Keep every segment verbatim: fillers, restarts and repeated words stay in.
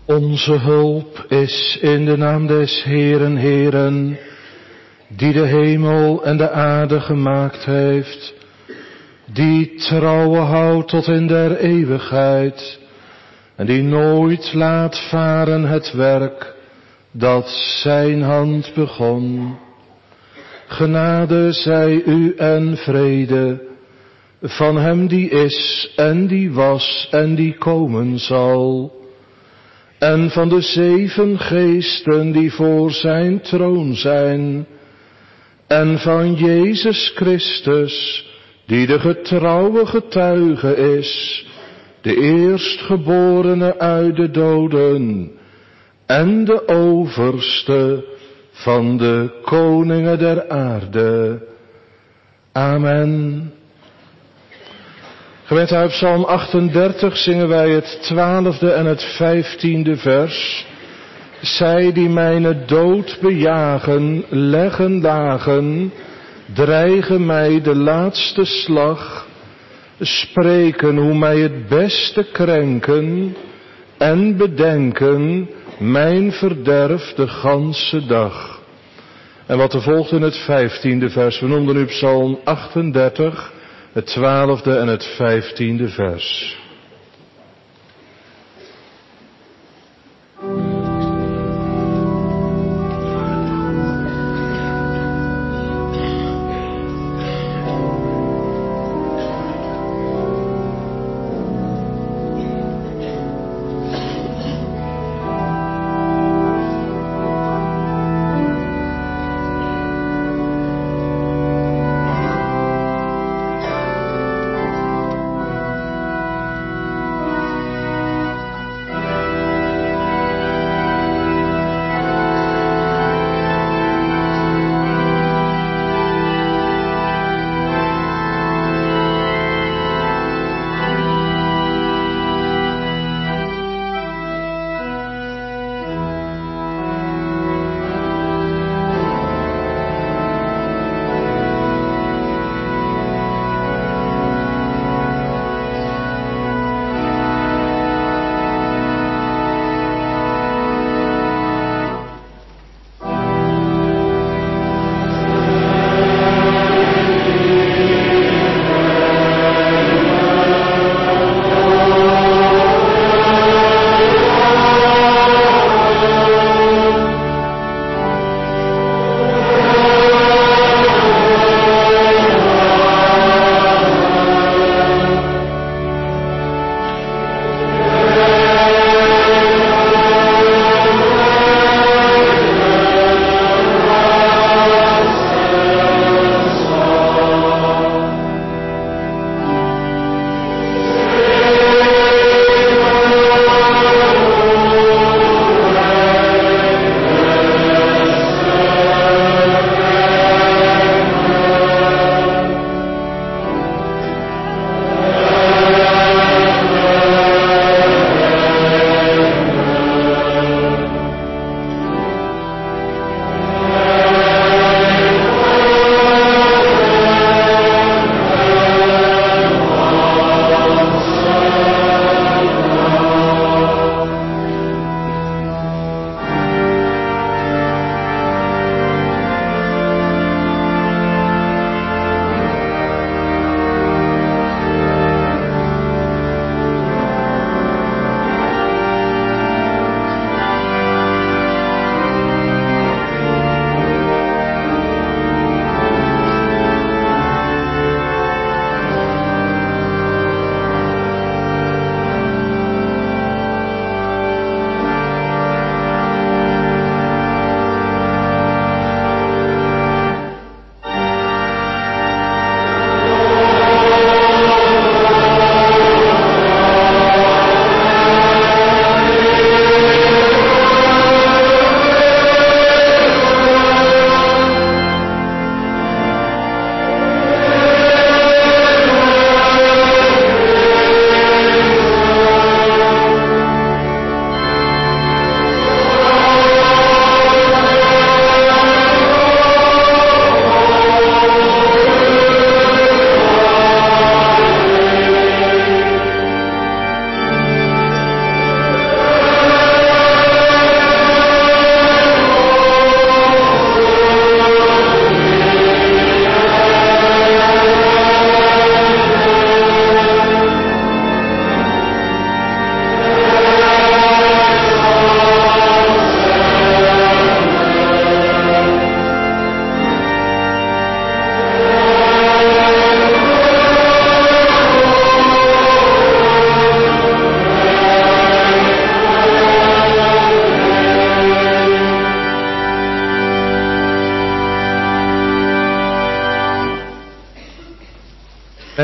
Onze hulp is in de naam des Heeren, Heeren, die de hemel en de aarde gemaakt heeft, die trouwe houdt tot in der eeuwigheid, en die nooit laat varen het werk dat zijn hand begon. Genade zij u en vrede van hem die is en die was en die komen zal, en van de zeven geesten die voor zijn troon zijn, en van Jezus Christus, die de getrouwe getuige is, de eerstgeborene uit de doden, en de overste van de koningen der aarde. Amen. Gemeente, uit Psalm achtendertig zingen wij het twaalfde en het vijftiende vers. Zij die mijne dood bejagen, leggen lagen, dreigen mij de laatste slag, spreken hoe mij het beste krenken en bedenken mijn verderf de ganse dag. En wat er volgt in het vijftiende vers, we noemden nu Psalm achtendertig, het twaalfde en het vijftiende vers.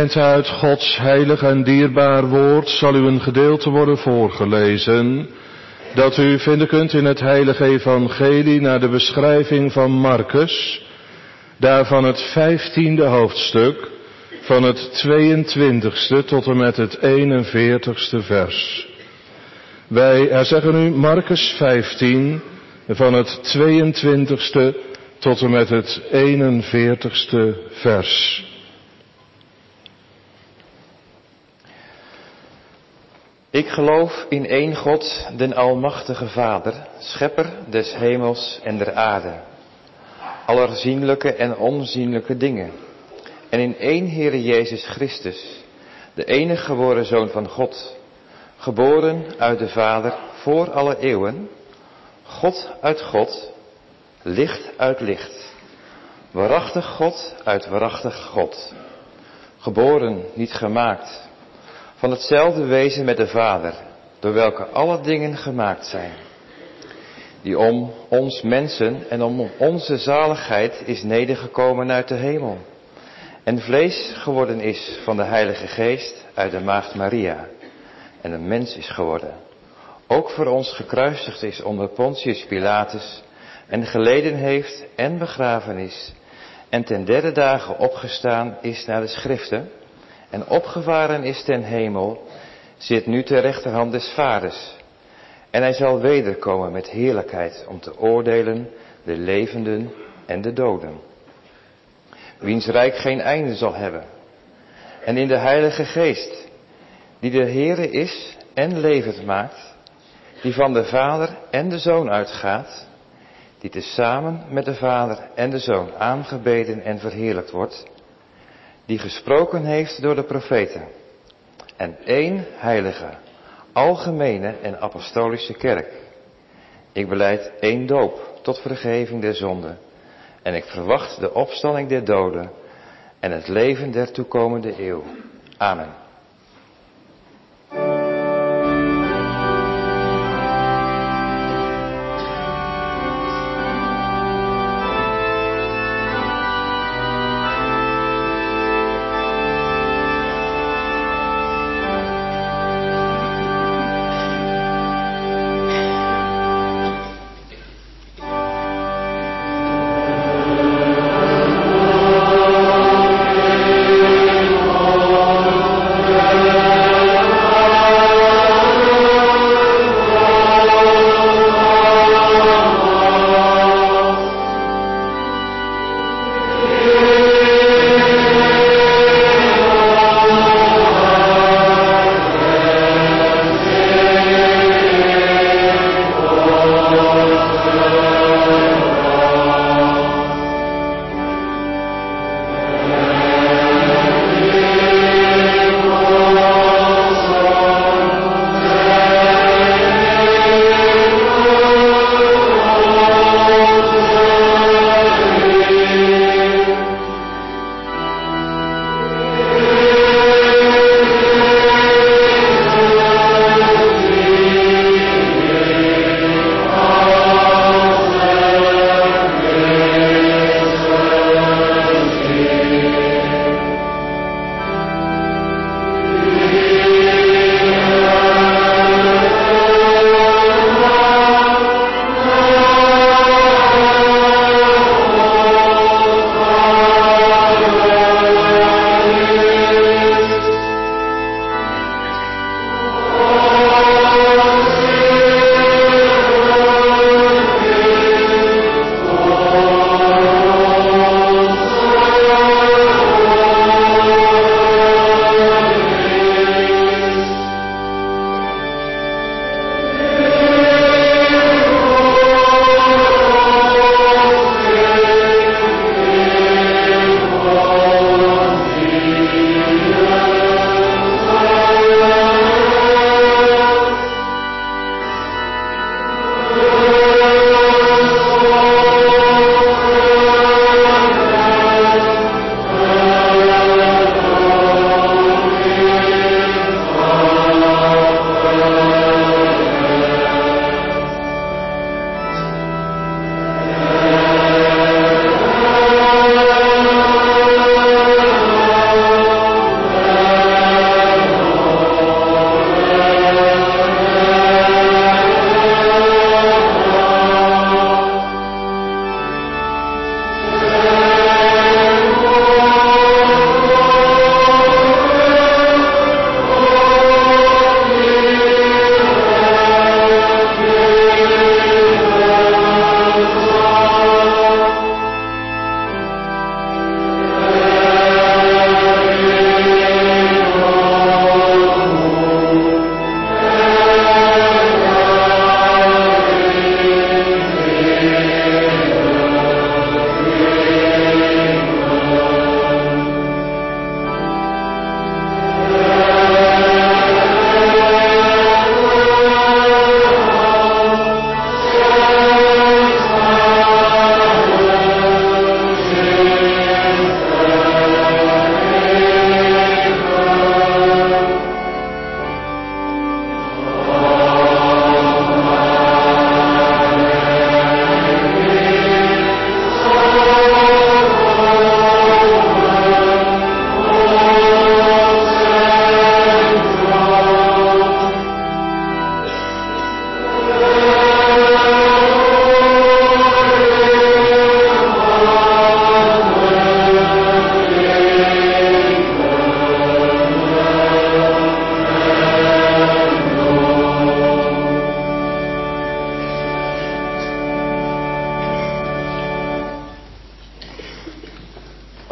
En uit Gods heilig en dierbaar woord zal u een gedeelte worden voorgelezen, dat u vinden kunt in het heilige evangelie naar de beschrijving van Marcus, daarvan het vijftiende hoofdstuk, van het tweeëntwintigste tot en met het eenenveertigste vers. Wij herzeggen u Marcus vijftien, van het tweeëntwintigste tot en met het eenenveertigste vers. Ik geloof in één God, den almachtige Vader, schepper des hemels en der aarde, aller zienlijke en onzienlijke dingen. En in één Heere Jezus Christus, de enige geboren Zoon van God, geboren uit de Vader voor alle eeuwen, God uit God, licht uit licht, waarachtig God uit waarachtig God, geboren, niet gemaakt, van hetzelfde wezen met de Vader, door welke alle dingen gemaakt zijn, die om ons mensen en om onze zaligheid is nedergekomen uit de hemel, en vlees geworden is van de Heilige Geest uit de Maagd Maria, en een mens is geworden, ook voor ons gekruisigd is onder Pontius Pilatus, en geleden heeft en begraven is, en ten derde dagen opgestaan is naar de schriften, en opgevaren is ten hemel, zit nu ter rechterhand des Vaders. En hij zal wederkomen met heerlijkheid om te oordelen de levenden en de doden. Wiens rijk geen einde zal hebben. En in de Heilige Geest, die de Heere is en levend maakt, die van de Vader en de Zoon uitgaat, die tezamen met de Vader en de Zoon aangebeden en verheerlijkt wordt, die gesproken heeft door de profeten, en één heilige, algemene en apostolische kerk. Ik belijd één doop tot vergeving der zonden, en ik verwacht de opstanding der doden en het leven der toekomende eeuw. Amen.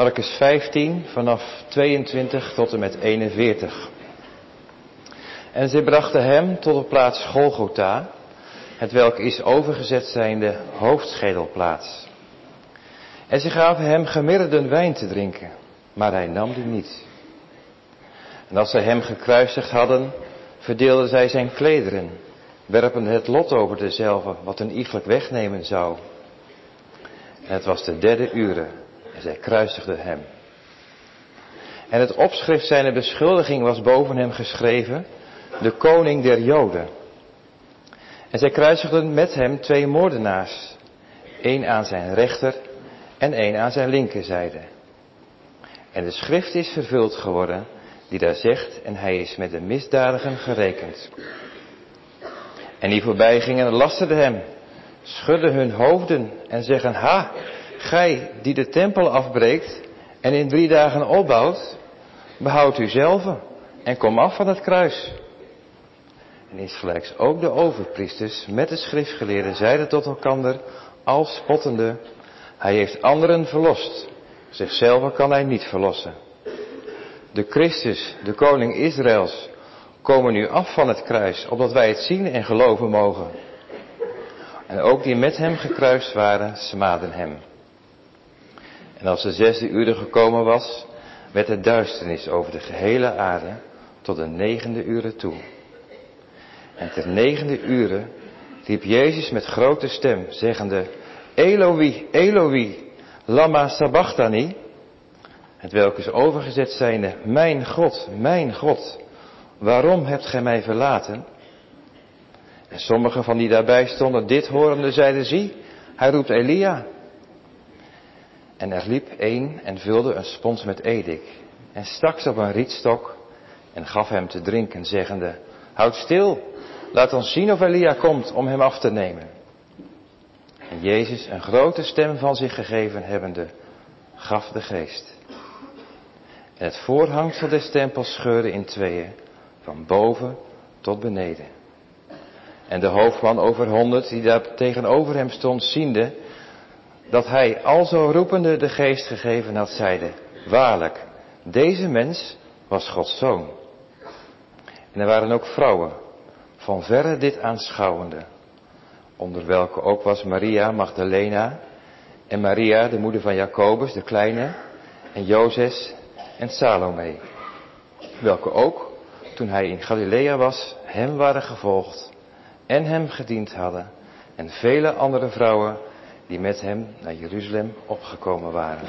Marcus vijftien vanaf tweeëntwintig tot en met eenenveertig. En zij brachten hem tot de plaats Golgotha, hetwelk is overgezet zijnde hoofdschedelplaats. En zij gaven hem gemyrden wijn te drinken, maar hij nam die niet. En als zij hem gekruisigd hadden, verdeelden zij zijn klederen, werpende het lot over dezelve, wat een iegelijk wegnemen zou. En het was de derde ure, en zij kruisigden hem. En het opschrift zijner beschuldiging was boven hem geschreven, de koning der Joden. En zij kruisigden met hem twee moordenaars, één aan zijn rechter en één aan zijn linkerzijde. En de schrift is vervuld geworden, die daar zegt, en hij is met de misdadigen gerekend. En die voorbij gingen lasterden hem, schudden hun hoofden en zeggen, ha, gij die de tempel afbreekt en in drie dagen opbouwt, behoud u zelf en kom af van het kruis. En insgelijks ook de overpriesters met de schriftgeleerden zeiden tot elkander, al spottende, hij heeft anderen verlost, zichzelf kan hij niet verlossen. De Christus, de koning Israëls, komen nu af van het kruis, opdat wij het zien en geloven mogen. En ook die met hem gekruist waren, smaadden hem. En als de zesde uur gekomen was, werd er duisternis over de gehele aarde tot de negende uur toe. En ter negende uur riep Jezus met grote stem, zeggende, Eloi, Eloi, lama sabachthani, hetwelk is overgezet zijnde, mijn God, mijn God, waarom hebt gij mij verlaten? En sommigen van die daarbij stonden dit horende zeiden, zie, hij roept Elia. En er liep een en vulde een spons met edik en stak ze op een rietstok en gaf hem te drinken, zeggende, houd stil, laat ons zien of Elia komt om hem af te nemen. En Jezus, een grote stem van zich gegeven hebbende, gaf de geest. En het voorhangsel des tempels scheurde in tweeën, van boven tot beneden. En de hoofdman over honderd, die daar tegenover hem stond, ziende, dat hij alzo roepende de geest gegeven had, zeide, waarlijk, deze mens was Gods zoon. En er waren ook vrouwen, van verre dit aanschouwende, onder welke ook was Maria Magdalena en Maria, de moeder van Jacobus, de kleine, en Jozes en Salome, welke ook, toen hij in Galilea was, hem waren gevolgd en hem gediend hadden, en vele andere vrouwen die met hem naar Jeruzalem opgekomen waren.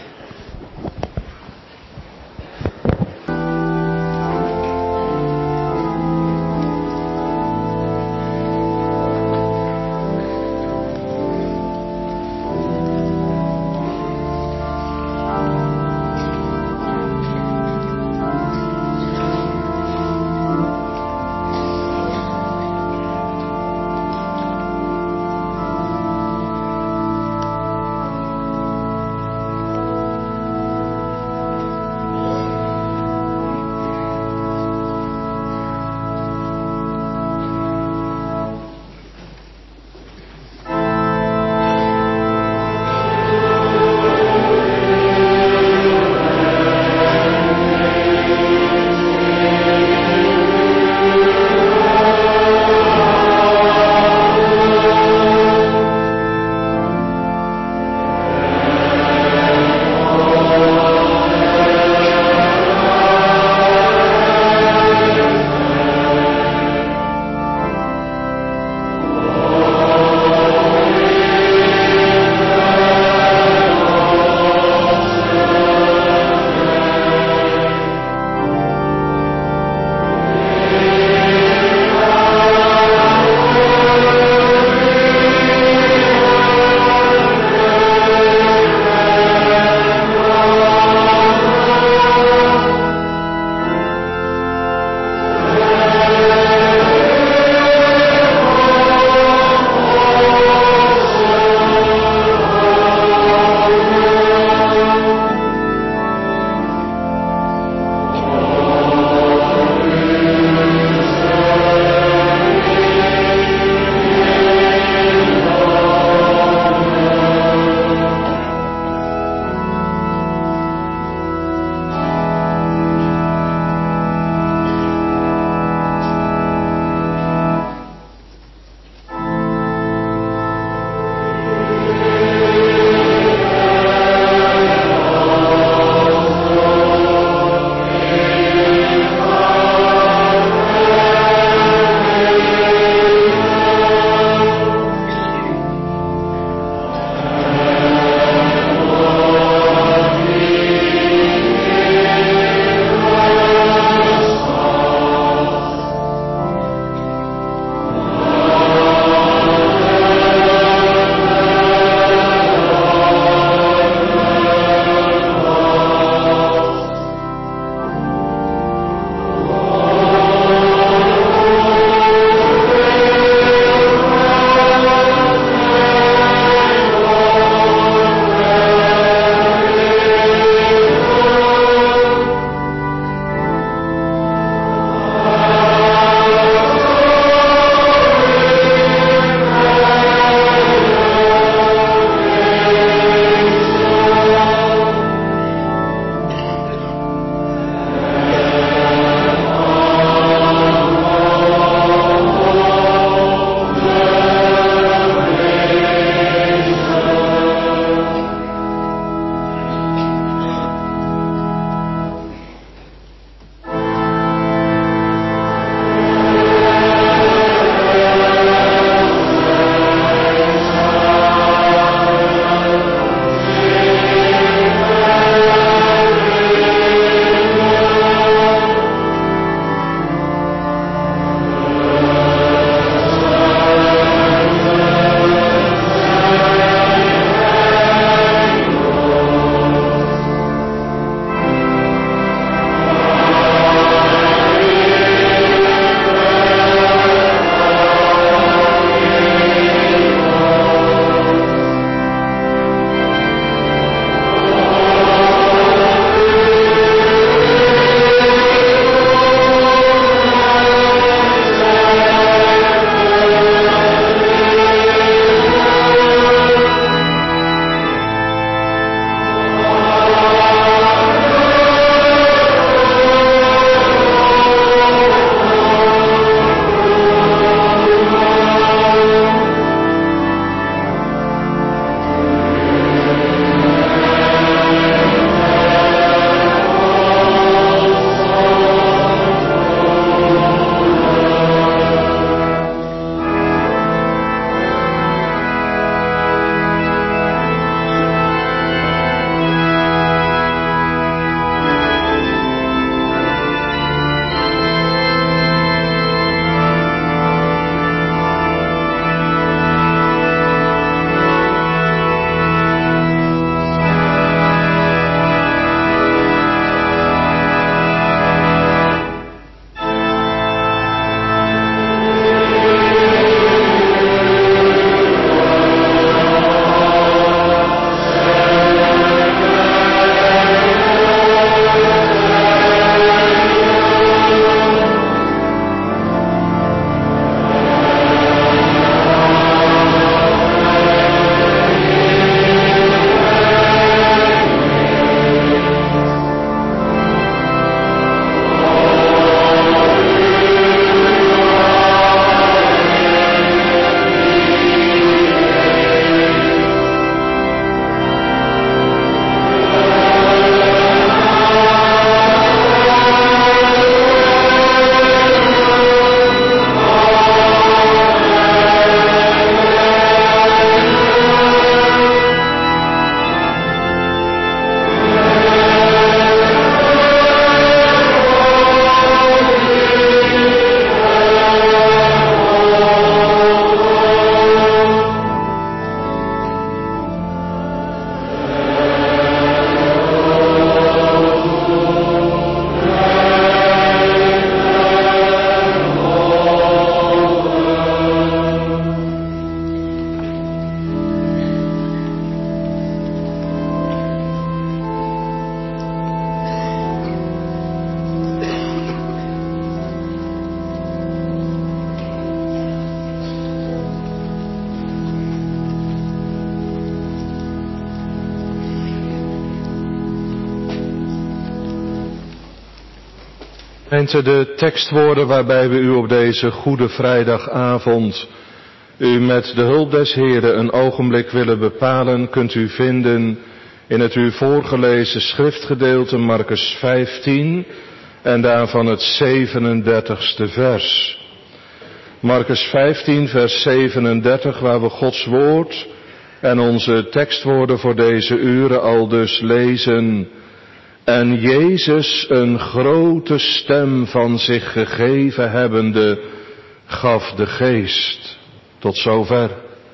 Gemeente, de tekstwoorden waarbij we u op deze Goede Vrijdagavond u met de hulp des Heren een ogenblik willen bepalen, kunt u vinden in het u voorgelezen schriftgedeelte Markus vijftien en daarvan het zevenendertigste vers. Markus vijftien vers zevenendertig, waar we Gods woord en onze tekstwoorden voor deze uren al dus lezen. En Jezus, een grote stem van zich gegeven hebbende, gaf de geest. Tot zover.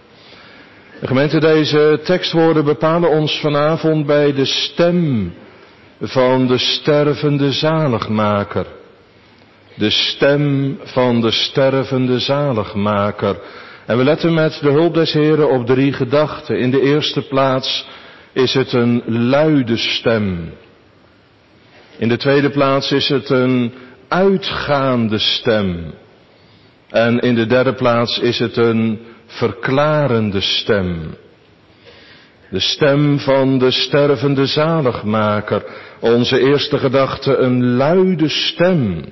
De gemeente, deze tekstwoorden bepalen ons vanavond bij de stem van de stervende zaligmaker. De stem van de stervende zaligmaker. En we letten met de hulp des Heren op drie gedachten. In de eerste plaats is het een luide stem. In de tweede plaats is het een uitgaande stem. En in de derde plaats is het een verklarende stem. De stem van de stervende zaligmaker. Onze eerste gedachte, een luide stem.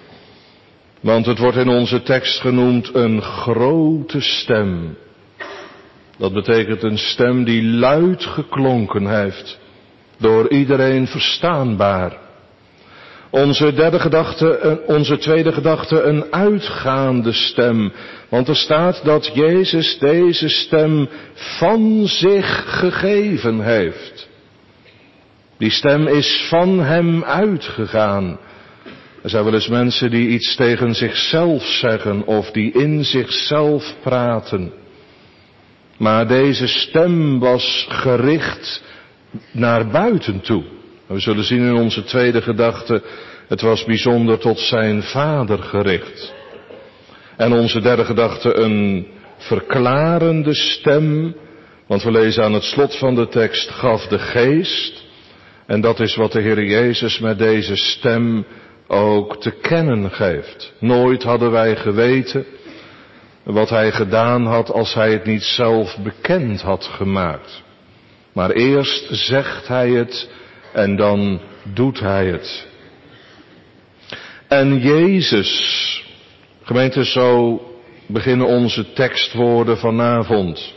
Want het wordt in onze tekst genoemd een grote stem. Dat betekent een stem die luid geklonken heeft. Door iedereen verstaanbaar. Onze derde gedachte, onze tweede gedachte, een uitgaande stem. Want er staat dat Jezus deze stem van zich gegeven heeft. Die stem is van hem uitgegaan. Er zijn wel eens mensen die iets tegen zichzelf zeggen of die in zichzelf praten. Maar deze stem was gericht naar buiten toe. We zullen zien in onze tweede gedachte, het was bijzonder tot zijn Vader gericht. En onze derde gedachte, een verklarende stem, want we lezen aan het slot van de tekst, gaf de geest. En dat is wat de Heer Jezus met deze stem ook te kennen geeft. Nooit hadden wij geweten wat hij gedaan had als hij het niet zelf bekend had gemaakt. Maar eerst zegt hij het en dan doet hij het. En Jezus, gemeente, zo beginnen onze tekstwoorden vanavond.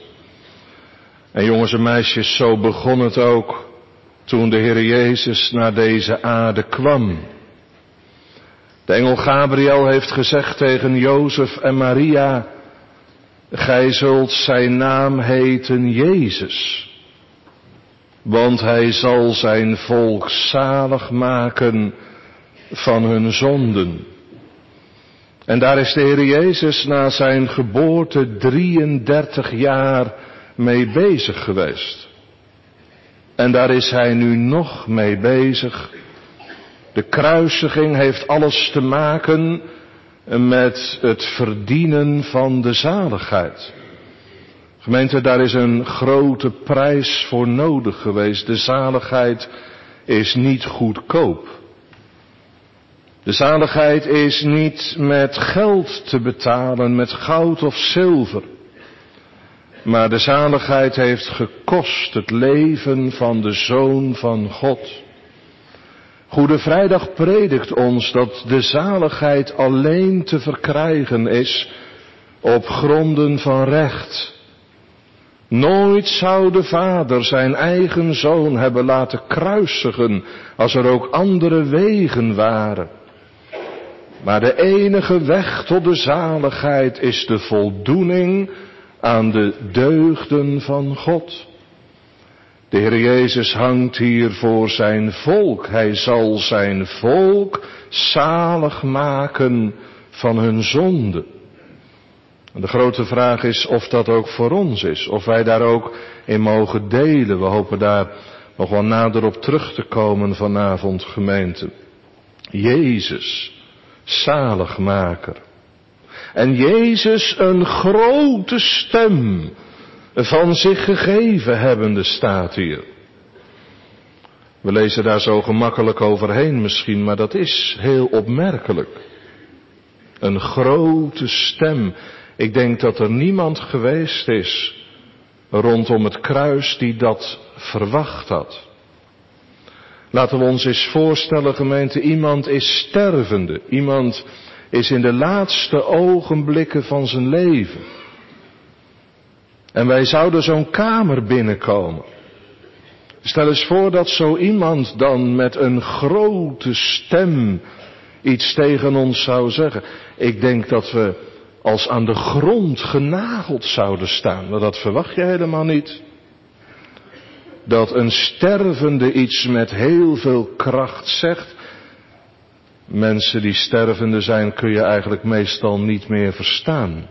En jongens en meisjes, zo begon het ook toen de Heer Jezus naar deze aarde kwam. De engel Gabriel heeft gezegd tegen Jozef en Maria, gij zult zijn naam heten Jezus. Want hij zal zijn volk zalig maken van hun zonden. En daar is de Heer Jezus na zijn geboorte drieëndertig jaar mee bezig geweest. En daar is hij nu nog mee bezig. De kruisiging heeft alles te maken met het verdienen van de zaligheid. Gemeente, daar is een grote prijs voor nodig geweest. De zaligheid is niet goedkoop. De zaligheid is niet met geld te betalen, met goud of zilver. Maar de zaligheid heeft gekost het leven van de Zoon van God. Goede Vrijdag predikt ons dat de zaligheid alleen te verkrijgen is op gronden van recht. Nooit zou de Vader zijn eigen Zoon hebben laten kruisigen als er ook andere wegen waren. Maar de enige weg tot de zaligheid is de voldoening aan de deugden van God. De Heer Jezus hangt hier voor zijn volk. Hij zal zijn volk zalig maken van hun zonde. En de grote vraag is of dat ook voor ons is. Of wij daar ook in mogen delen. We hopen daar nog wel nader op terug te komen vanavond, gemeente. Jezus, zaligmaker. En Jezus, een grote stem van zich gegeven hebbende, staat hier. We lezen daar zo gemakkelijk overheen misschien, maar dat is heel opmerkelijk. Een grote stem. Ik denk dat er niemand geweest is rondom het kruis die dat verwacht had. Laten we ons eens voorstellen, gemeente, iemand is stervende. Iemand is in de laatste ogenblikken van zijn leven. En wij zouden zo'n kamer binnenkomen. Stel eens voor dat zo iemand dan met een grote stem iets tegen ons zou zeggen. Ik denk dat we als aan de grond genageld zouden staan. Maar dat verwacht je helemaal niet. Dat een stervende iets met heel veel kracht zegt. Mensen die stervende zijn kun je eigenlijk meestal niet meer verstaan.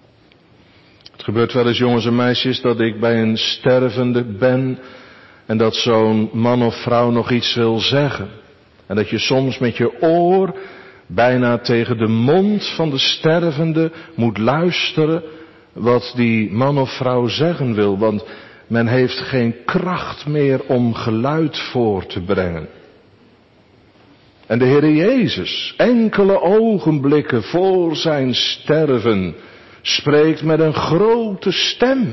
Het gebeurt wel eens, jongens en meisjes, dat ik bij een stervende ben en dat zo'n man of vrouw nog iets wil zeggen. En dat je soms met je oor bijna tegen de mond van de stervende moet luisteren wat die man of vrouw zeggen wil. Want men heeft geen kracht meer om geluid voor te brengen. En de Heere Jezus, enkele ogenblikken voor zijn sterven, spreekt met een grote stem.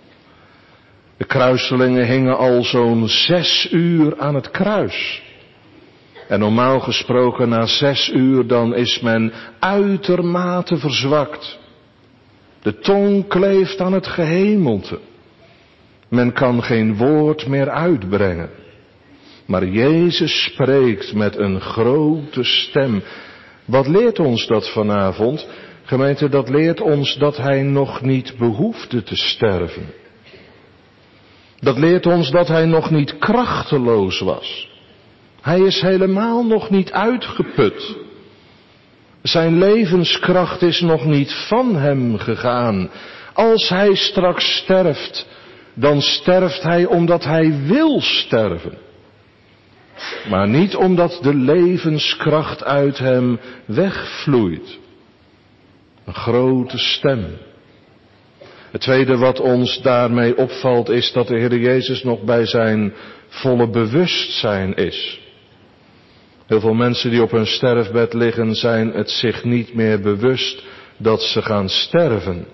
De kruiselingen hingen al zo'n zes uur aan het kruis. En normaal gesproken na zes uur dan is men uitermate verzwakt. De tong kleeft aan het gehemelte. Men kan geen woord meer uitbrengen. Maar Jezus spreekt met een grote stem. Wat leert ons dat vanavond? Gemeente, dat leert ons dat hij nog niet behoefde te sterven. Dat leert ons dat hij nog niet krachteloos was. Hij is helemaal nog niet uitgeput. Zijn levenskracht is nog niet van hem gegaan. Als hij straks sterft, dan sterft hij omdat hij wil sterven. Maar niet omdat de levenskracht uit hem wegvloeit. Een grote stem. Het tweede wat ons daarmee opvalt is dat de Heer Jezus nog bij zijn volle bewustzijn is. Heel veel mensen die op hun sterfbed liggen zijn het zich niet meer bewust dat ze gaan sterven.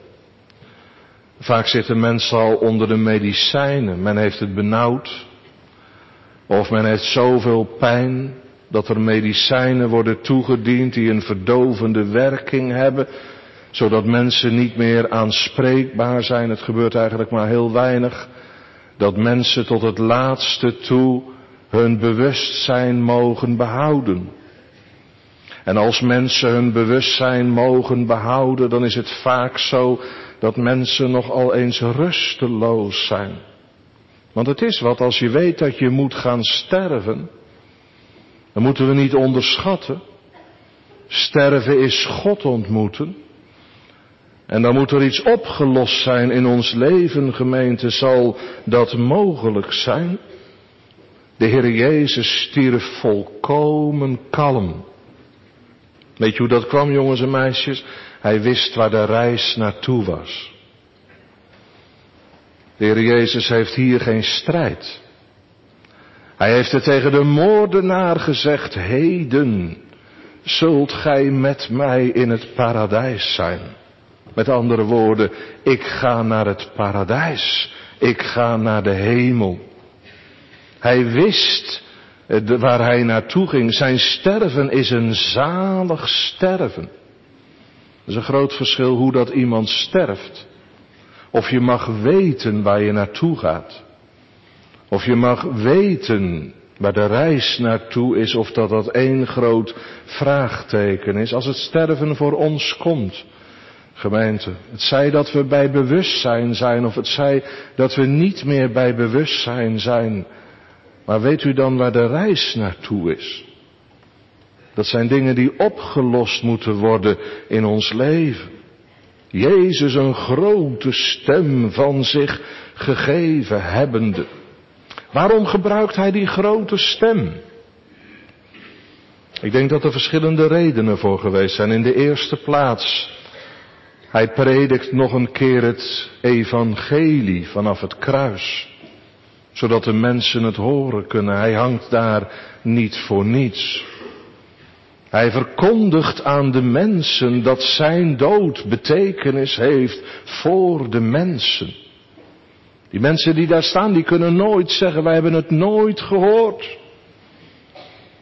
Vaak zitten mensen al onder de medicijnen. Men heeft het benauwd. Of men heeft zoveel pijn dat er medicijnen worden toegediend die een verdovende werking hebben. Zodat mensen niet meer aanspreekbaar zijn. Het gebeurt eigenlijk maar heel weinig. Dat mensen tot het laatste toe hun bewustzijn mogen behouden. En als mensen hun bewustzijn mogen behouden, dan is het vaak zo dat mensen nogal eens rusteloos zijn. Want het is wat als je weet dat je moet gaan sterven. Dan moeten we niet onderschatten. Sterven is God ontmoeten. En dan moet er iets opgelost zijn in ons leven, gemeente. Zal dat mogelijk zijn? De Heer Jezus stierf volkomen kalm. Weet je hoe dat kwam, jongens en meisjes? Hij wist waar de reis naartoe was. De Heer Jezus heeft hier geen strijd. Hij heeft het tegen de moordenaar gezegd: heden zult gij met mij in het paradijs zijn. Met andere woorden, ik ga naar het paradijs. Ik ga naar de hemel. Hij wist waar hij naartoe ging. Zijn sterven is een zalig sterven. Dat is een groot verschil hoe dat iemand sterft. Of je mag weten waar je naartoe gaat. Of je mag weten waar de reis naartoe is. Of dat dat één groot vraagteken is. Als het sterven voor ons komt. Gemeente, het zij dat we bij bewustzijn zijn. Of het zij dat we niet meer bij bewustzijn zijn. Maar weet u dan waar de reis naartoe is? Dat zijn dingen die opgelost moeten worden in ons leven. Jezus een grote stem van zich gegeven hebbende. Waarom gebruikt hij die grote stem? Ik denk dat er verschillende redenen voor geweest zijn. In de eerste plaats, hij predikt nog een keer het evangelie vanaf het kruis. Zodat de mensen het horen kunnen. Hij hangt daar niet voor niets. Hij verkondigt aan de mensen dat zijn dood betekenis heeft voor de mensen. Die mensen die daar staan, die kunnen nooit zeggen: wij hebben het nooit gehoord.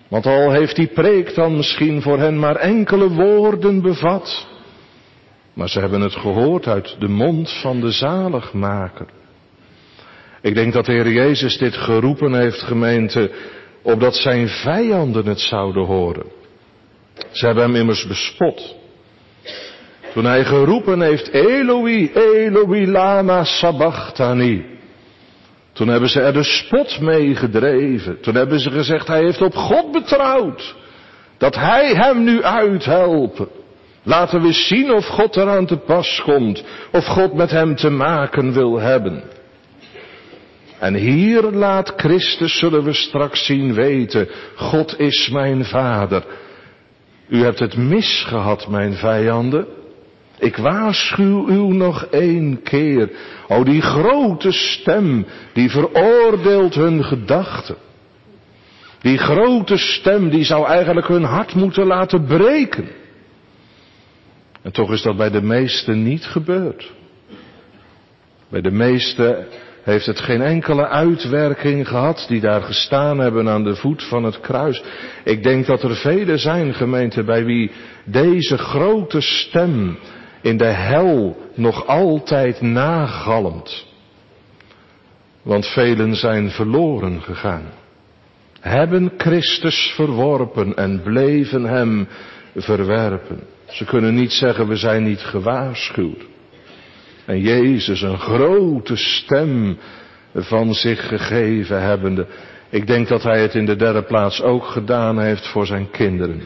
Want al heeft die preek dan misschien voor hen maar enkele woorden bevat, maar ze hebben het gehoord uit de mond van de zaligmaker. Ik denk dat de Heer Jezus dit geroepen heeft, gemeente, opdat zijn vijanden het zouden horen. Ze hebben hem immers bespot. Toen hij geroepen heeft, Eloi, Eloi, lama sabachthani. Toen hebben ze er de spot mee gedreven. Toen hebben ze gezegd, hij heeft op God betrouwd. Dat hij hem nu uithelpen. Laten we zien of God eraan te pas komt. Of God met hem te maken wil hebben. En hier laat Christus, zullen we straks zien, weten, God is mijn Vader. U hebt het misgehad, mijn vijanden. Ik waarschuw u nog één keer. O, die grote stem, die veroordeelt hun gedachten. Die grote stem, die zou eigenlijk hun hart moeten laten breken. En toch is dat bij de meesten niet gebeurd. Bij de meesten heeft het geen enkele uitwerking gehad die daar gestaan hebben aan de voet van het kruis. Ik denk dat er velen zijn, gemeente, bij wie deze grote stem in de hel nog altijd nagalmt. Want velen zijn verloren gegaan. Hebben Christus verworpen en bleven hem verwerpen. Ze kunnen niet zeggen, we zijn niet gewaarschuwd. En Jezus, een grote stem van zich gegeven hebbende. Ik denk dat hij het in de derde plaats ook gedaan heeft voor zijn kinderen.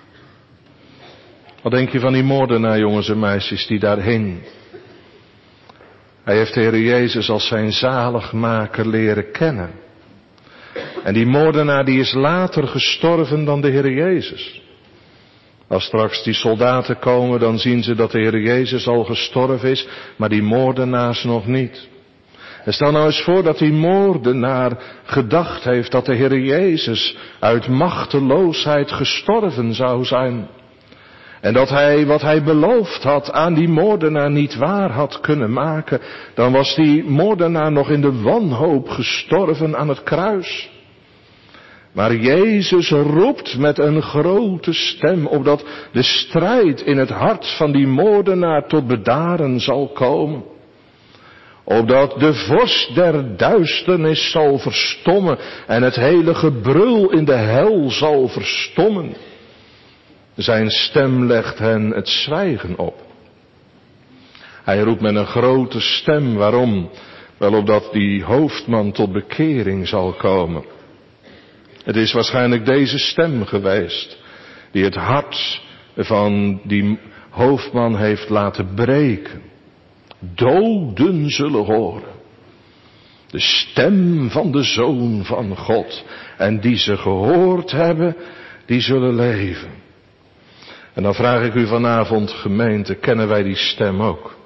Wat denk je van die moordenaar, jongens en meisjes, die daar hing? Hij heeft de Heer Jezus als zijn zaligmaker leren kennen. En die moordenaar die is later gestorven dan de Heer Jezus. Als straks die soldaten komen, dan zien ze dat de Heer Jezus al gestorven is, maar die moordenaars nog niet. En stel nou eens voor dat die moordenaar gedacht heeft dat de Heer Jezus uit machteloosheid gestorven zou zijn. En dat hij wat hij beloofd had aan die moordenaar niet waar had kunnen maken. Dan was die moordenaar nog in de wanhoop gestorven aan het kruis. Maar Jezus roept met een grote stem, opdat de strijd in het hart van die moordenaar tot bedaren zal komen. Opdat de vorst der duisternis zal verstommen en het hele gebrul in de hel zal verstommen. Zijn stem legt hen het zwijgen op. Hij roept met een grote stem, waarom? Wel opdat die hoofdman tot bekering zal komen. Het is waarschijnlijk deze stem geweest die het hart van die hoofdman heeft laten breken. Doden zullen horen de stem van de Zoon van God. En die ze gehoord hebben, die zullen leven. En dan vraag ik u vanavond, gemeente, kennen wij die stem ook?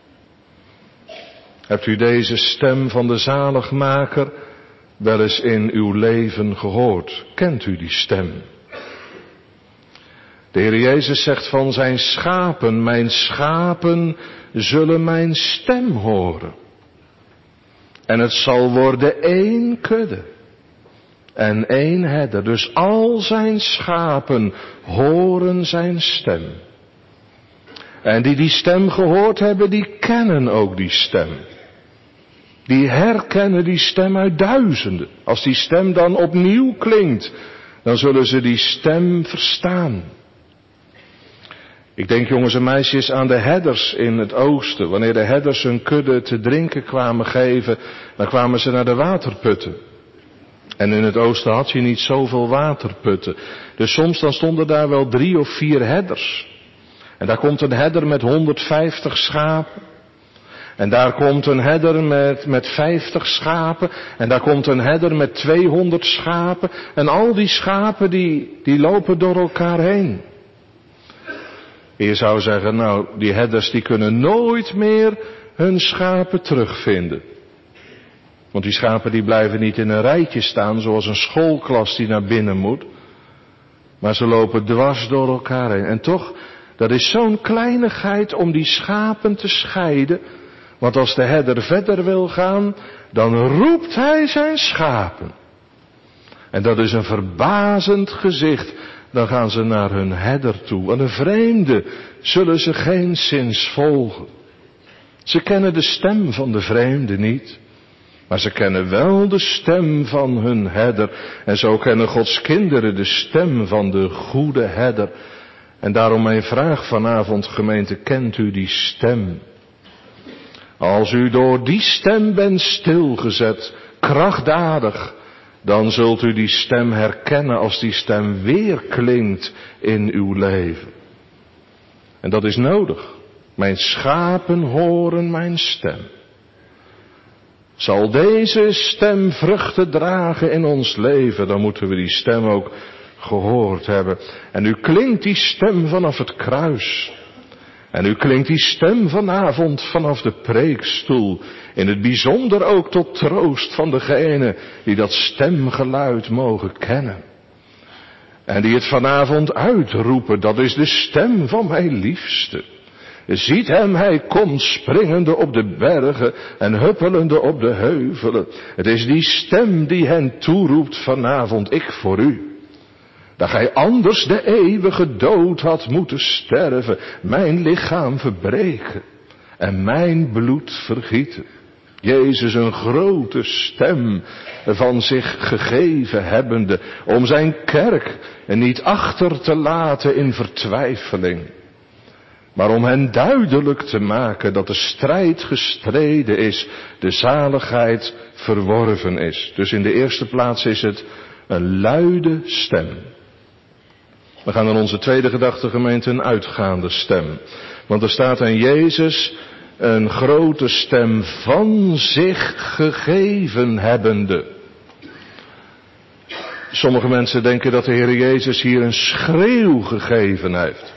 Hebt u deze stem van de zaligmaker wel eens in uw leven gehoord? Kent u die stem? De Heer Jezus zegt van zijn schapen, mijn schapen zullen mijn stem horen. En het zal worden één kudde en één herder. Dus al zijn schapen horen zijn stem. En die die stem gehoord hebben, die kennen ook die stem. Die herkennen die stem uit duizenden. Als die stem dan opnieuw klinkt, dan zullen ze die stem verstaan. Ik denk, jongens en meisjes, aan de herders in het oosten. Wanneer de herders hun kudde te drinken kwamen geven, dan kwamen ze naar de waterputten. En in het oosten had je niet zoveel waterputten. Dus soms dan stonden daar wel drie of vier herders. En daar komt een herder met honderdvijftig schapen. En daar komt een herder met, met vijftig schapen. En daar komt een herder met tweehonderd schapen. En al die schapen die, die lopen door elkaar heen. Je zou zeggen, nou, die herders die kunnen nooit meer hun schapen terugvinden. Want die schapen die blijven niet in een rijtje staan zoals een schoolklas die naar binnen moet. Maar ze lopen dwars door elkaar heen. En toch, dat is zo'n kleinigheid om die schapen te scheiden. Want als de herder verder wil gaan, dan roept hij zijn schapen. En dat is een verbazend gezicht. Dan gaan ze naar hun herder toe. En een vreemde zullen ze geenszins volgen. Ze kennen de stem van de vreemde niet. Maar ze kennen wel de stem van hun herder. En zo kennen Gods kinderen de stem van de goede herder. En daarom mijn vraag vanavond, gemeente, kent u die stem? Als u door die stem bent stilgezet, krachtdadig, dan zult u die stem herkennen als die stem weer klinkt in uw leven. En dat is nodig. Mijn schapen horen mijn stem. Zal deze stem vruchten dragen in ons leven, dan moeten we die stem ook gehoord hebben. En nu klinkt die stem vanaf het kruis. En nu klinkt die stem vanavond vanaf de preekstoel. In het bijzonder ook tot troost van degene die dat stemgeluid mogen kennen. En die het vanavond uitroepen, dat is de stem van mijn liefste. Ziet hem, hij komt springende op de bergen en huppelende op de heuvelen. Het is die stem die hen toeroept vanavond, ik voor u. Dat gij anders de eeuwige dood had moeten sterven, mijn lichaam verbreken en mijn bloed vergieten. Jezus een grote stem van zich gegeven hebbende, om zijn kerk niet achter te laten in vertwijfeling. Maar om hen duidelijk te maken dat de strijd gestreden is, de zaligheid verworven is. Dus in de eerste plaats is het een luide stem. We gaan naar onze tweede gedachte, gemeente, een uitgaande stem. Want er staat aan Jezus een grote stem van zich gegeven hebbende. Sommige mensen denken dat de Heer Jezus hier een schreeuw gegeven heeft.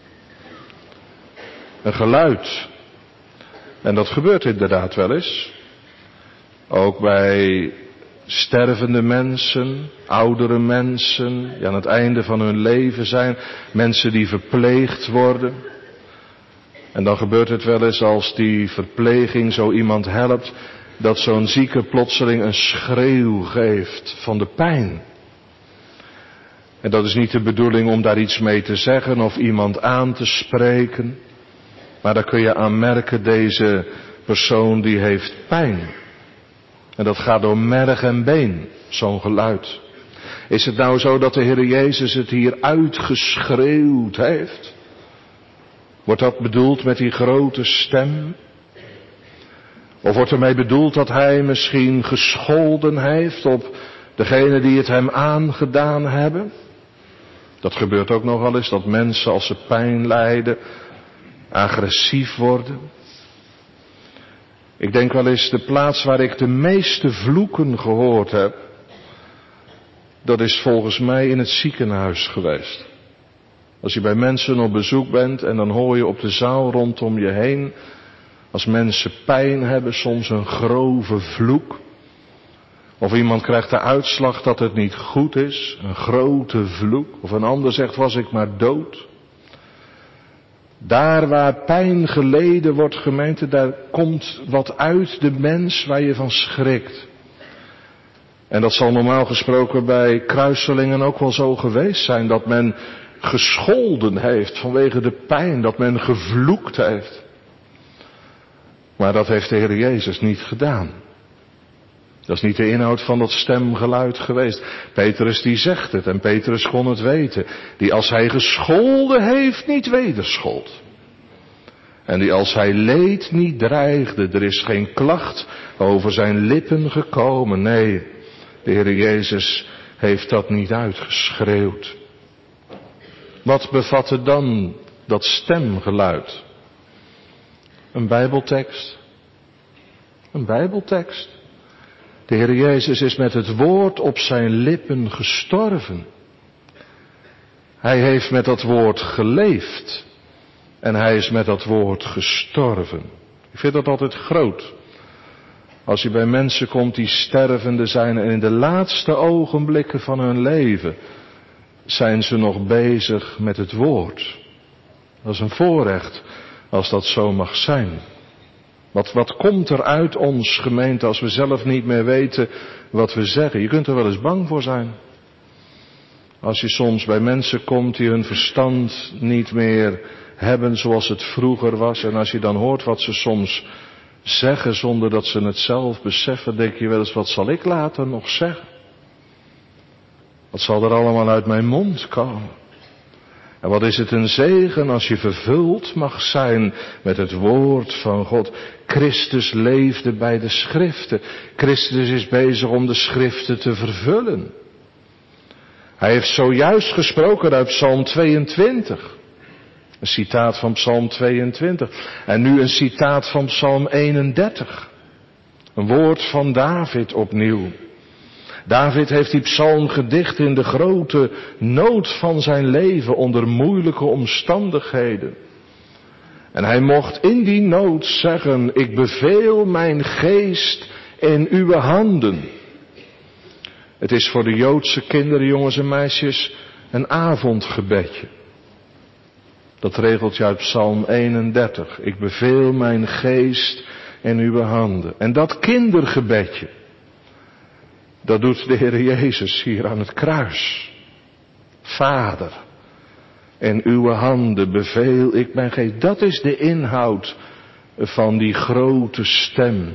Een geluid. En dat gebeurt inderdaad wel eens. Ook bij stervende mensen, oudere mensen, die aan het einde van hun leven zijn. Mensen die verpleegd worden. En dan gebeurt het wel eens als die verpleging zo iemand helpt, dat zo'n zieke plotseling een schreeuw geeft van de pijn. En dat is niet de bedoeling om daar iets mee te zeggen of iemand aan te spreken. Maar daar kun je aan merken, deze persoon die heeft pijn. En dat gaat door merg en been, zo'n geluid. Is het nou zo dat de Heer Jezus het hier uitgeschreeuwd heeft? Wordt dat bedoeld met die grote stem? Of wordt ermee bedoeld dat hij misschien gescholden heeft op degene die het hem aangedaan hebben? Dat gebeurt ook nog wel eens, dat mensen als ze pijn lijden, agressief worden. Ik denk wel eens, de plaats waar ik de meeste vloeken gehoord heb, dat is volgens mij in het ziekenhuis geweest. Als je bij mensen op bezoek bent en dan hoor je op de zaal rondom je heen, als mensen pijn hebben, soms een grove vloek. Of iemand krijgt de uitslag dat het niet goed is, een grote vloek. Of een ander zegt, was ik maar dood. Daar waar pijn geleden wordt, gemeente, daar komt wat uit de mens waar je van schrikt. En dat zal normaal gesproken bij kruiselingen ook wel zo geweest zijn, dat men gescholden heeft vanwege de pijn, dat men gevloekt heeft. Maar dat heeft de Heer Jezus niet gedaan. Dat is niet de inhoud van dat stemgeluid geweest. Petrus die zegt het en Petrus kon het weten. Die als hij gescholden heeft niet wederschold. En die als hij leed niet dreigde. Er is geen klacht over zijn lippen gekomen. Nee, de Heer Jezus heeft dat niet uitgeschreeuwd. Wat bevatte dan dat stemgeluid? Een Bijbeltekst. Een Bijbeltekst. De Heer Jezus is met het woord op zijn lippen gestorven. Hij heeft met dat woord geleefd. En hij is met dat woord gestorven. Ik vind dat altijd groot. Als je bij mensen komt die stervende zijn en in de laatste ogenblikken van hun leven zijn ze nog bezig met het woord. Dat is een voorrecht als dat zo mag zijn. Wat, wat komt er uit ons, gemeente, als we zelf niet meer weten wat we zeggen? Je kunt er wel eens bang voor zijn. Als je soms bij mensen komt die hun verstand niet meer hebben zoals het vroeger was. En als je dan hoort wat ze soms zeggen zonder dat ze het zelf beseffen, denk je wel eens, wat zal ik later nog zeggen? Wat zal er allemaal uit mijn mond komen? En wat is het een zegen als je vervuld mag zijn met het woord van God. Christus leefde bij de schriften. Christus is bezig om de schriften te vervullen. Hij heeft zojuist gesproken uit Psalm tweeëntwintig. Een citaat van Psalm tweeëntwintig. En nu een citaat van Psalm eenendertig. Een woord van David opnieuw. David heeft die psalm gedicht in de grote nood van zijn leven onder moeilijke omstandigheden. En hij mocht in die nood zeggen, ik beveel mijn geest in uw handen. Het is voor de Joodse kinderen, jongens en meisjes, een avondgebedje. Dat regelt je uit Psalm eenendertig. Ik beveel mijn geest in uw handen. En dat kindergebedje, dat doet de Heer Jezus hier aan het kruis. Vader, in uw handen beveel ik mijn geest. Dat is de inhoud van die grote stem.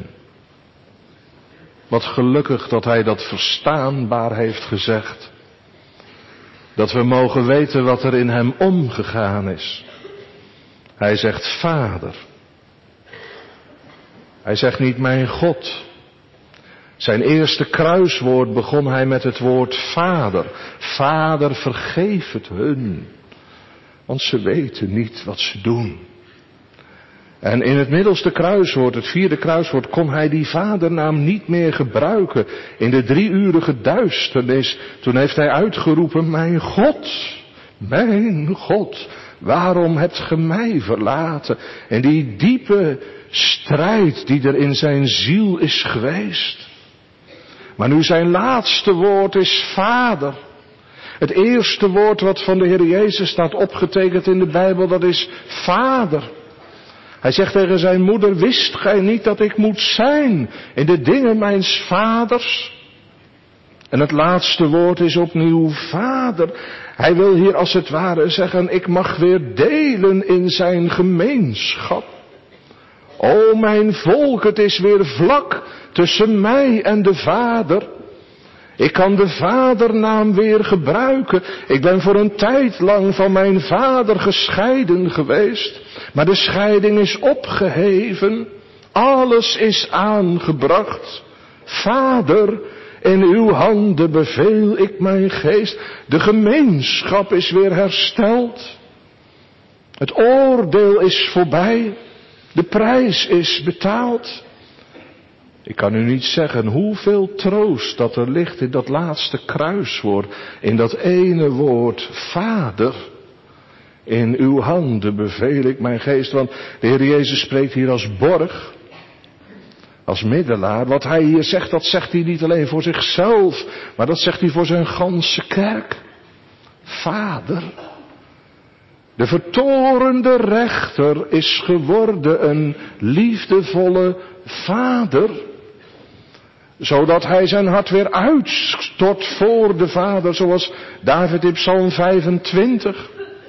Wat gelukkig dat hij dat verstaanbaar heeft gezegd. Dat we mogen weten wat er in hem omgegaan is. Hij zegt Vader. Hij zegt niet mijn God. Zijn eerste kruiswoord begon hij met het woord Vader. Vader, vergeef het hun. Want ze weten niet wat ze doen. En in het middelste kruiswoord, het vierde kruiswoord, kon hij die vadernaam niet meer gebruiken. In de drieurige duisternis, toen heeft hij uitgeroepen, mijn God, mijn God, waarom hebt ge mij verlaten? En die diepe strijd die er in zijn ziel is geweest. Maar nu zijn laatste woord is Vader. Het eerste woord wat van de Heer Jezus staat opgetekend in de Bijbel, dat is Vader. Hij zegt tegen zijn moeder, wist gij niet dat ik moet zijn in de dingen mijns vaders? En het laatste woord is opnieuw Vader. Hij wil hier als het ware zeggen, ik mag weer delen in zijn gemeenschap. O mijn volk, het is weer vlak tussen mij en de Vader. Ik kan de vadernaam weer gebruiken. Ik ben voor een tijd lang van mijn vader gescheiden geweest. Maar de scheiding is opgeheven. Alles is aangebracht. Vader, in uw handen beveel ik mijn geest. De gemeenschap is weer hersteld. Het oordeel is voorbij. De prijs is betaald. Ik kan u niet zeggen hoeveel troost dat er ligt in dat laatste kruiswoord. In dat ene woord, Vader. In uw handen beveel ik mijn geest. Want de Heer Jezus spreekt hier als borg. Als middelaar. Wat hij hier zegt, dat zegt hij niet alleen voor zichzelf. Maar dat zegt hij voor zijn ganse kerk. Vader. De vertorende rechter is geworden een liefdevolle vader. Zodat hij zijn hart weer uitstort voor de Vader, zoals David in Psalm vijfentwintig.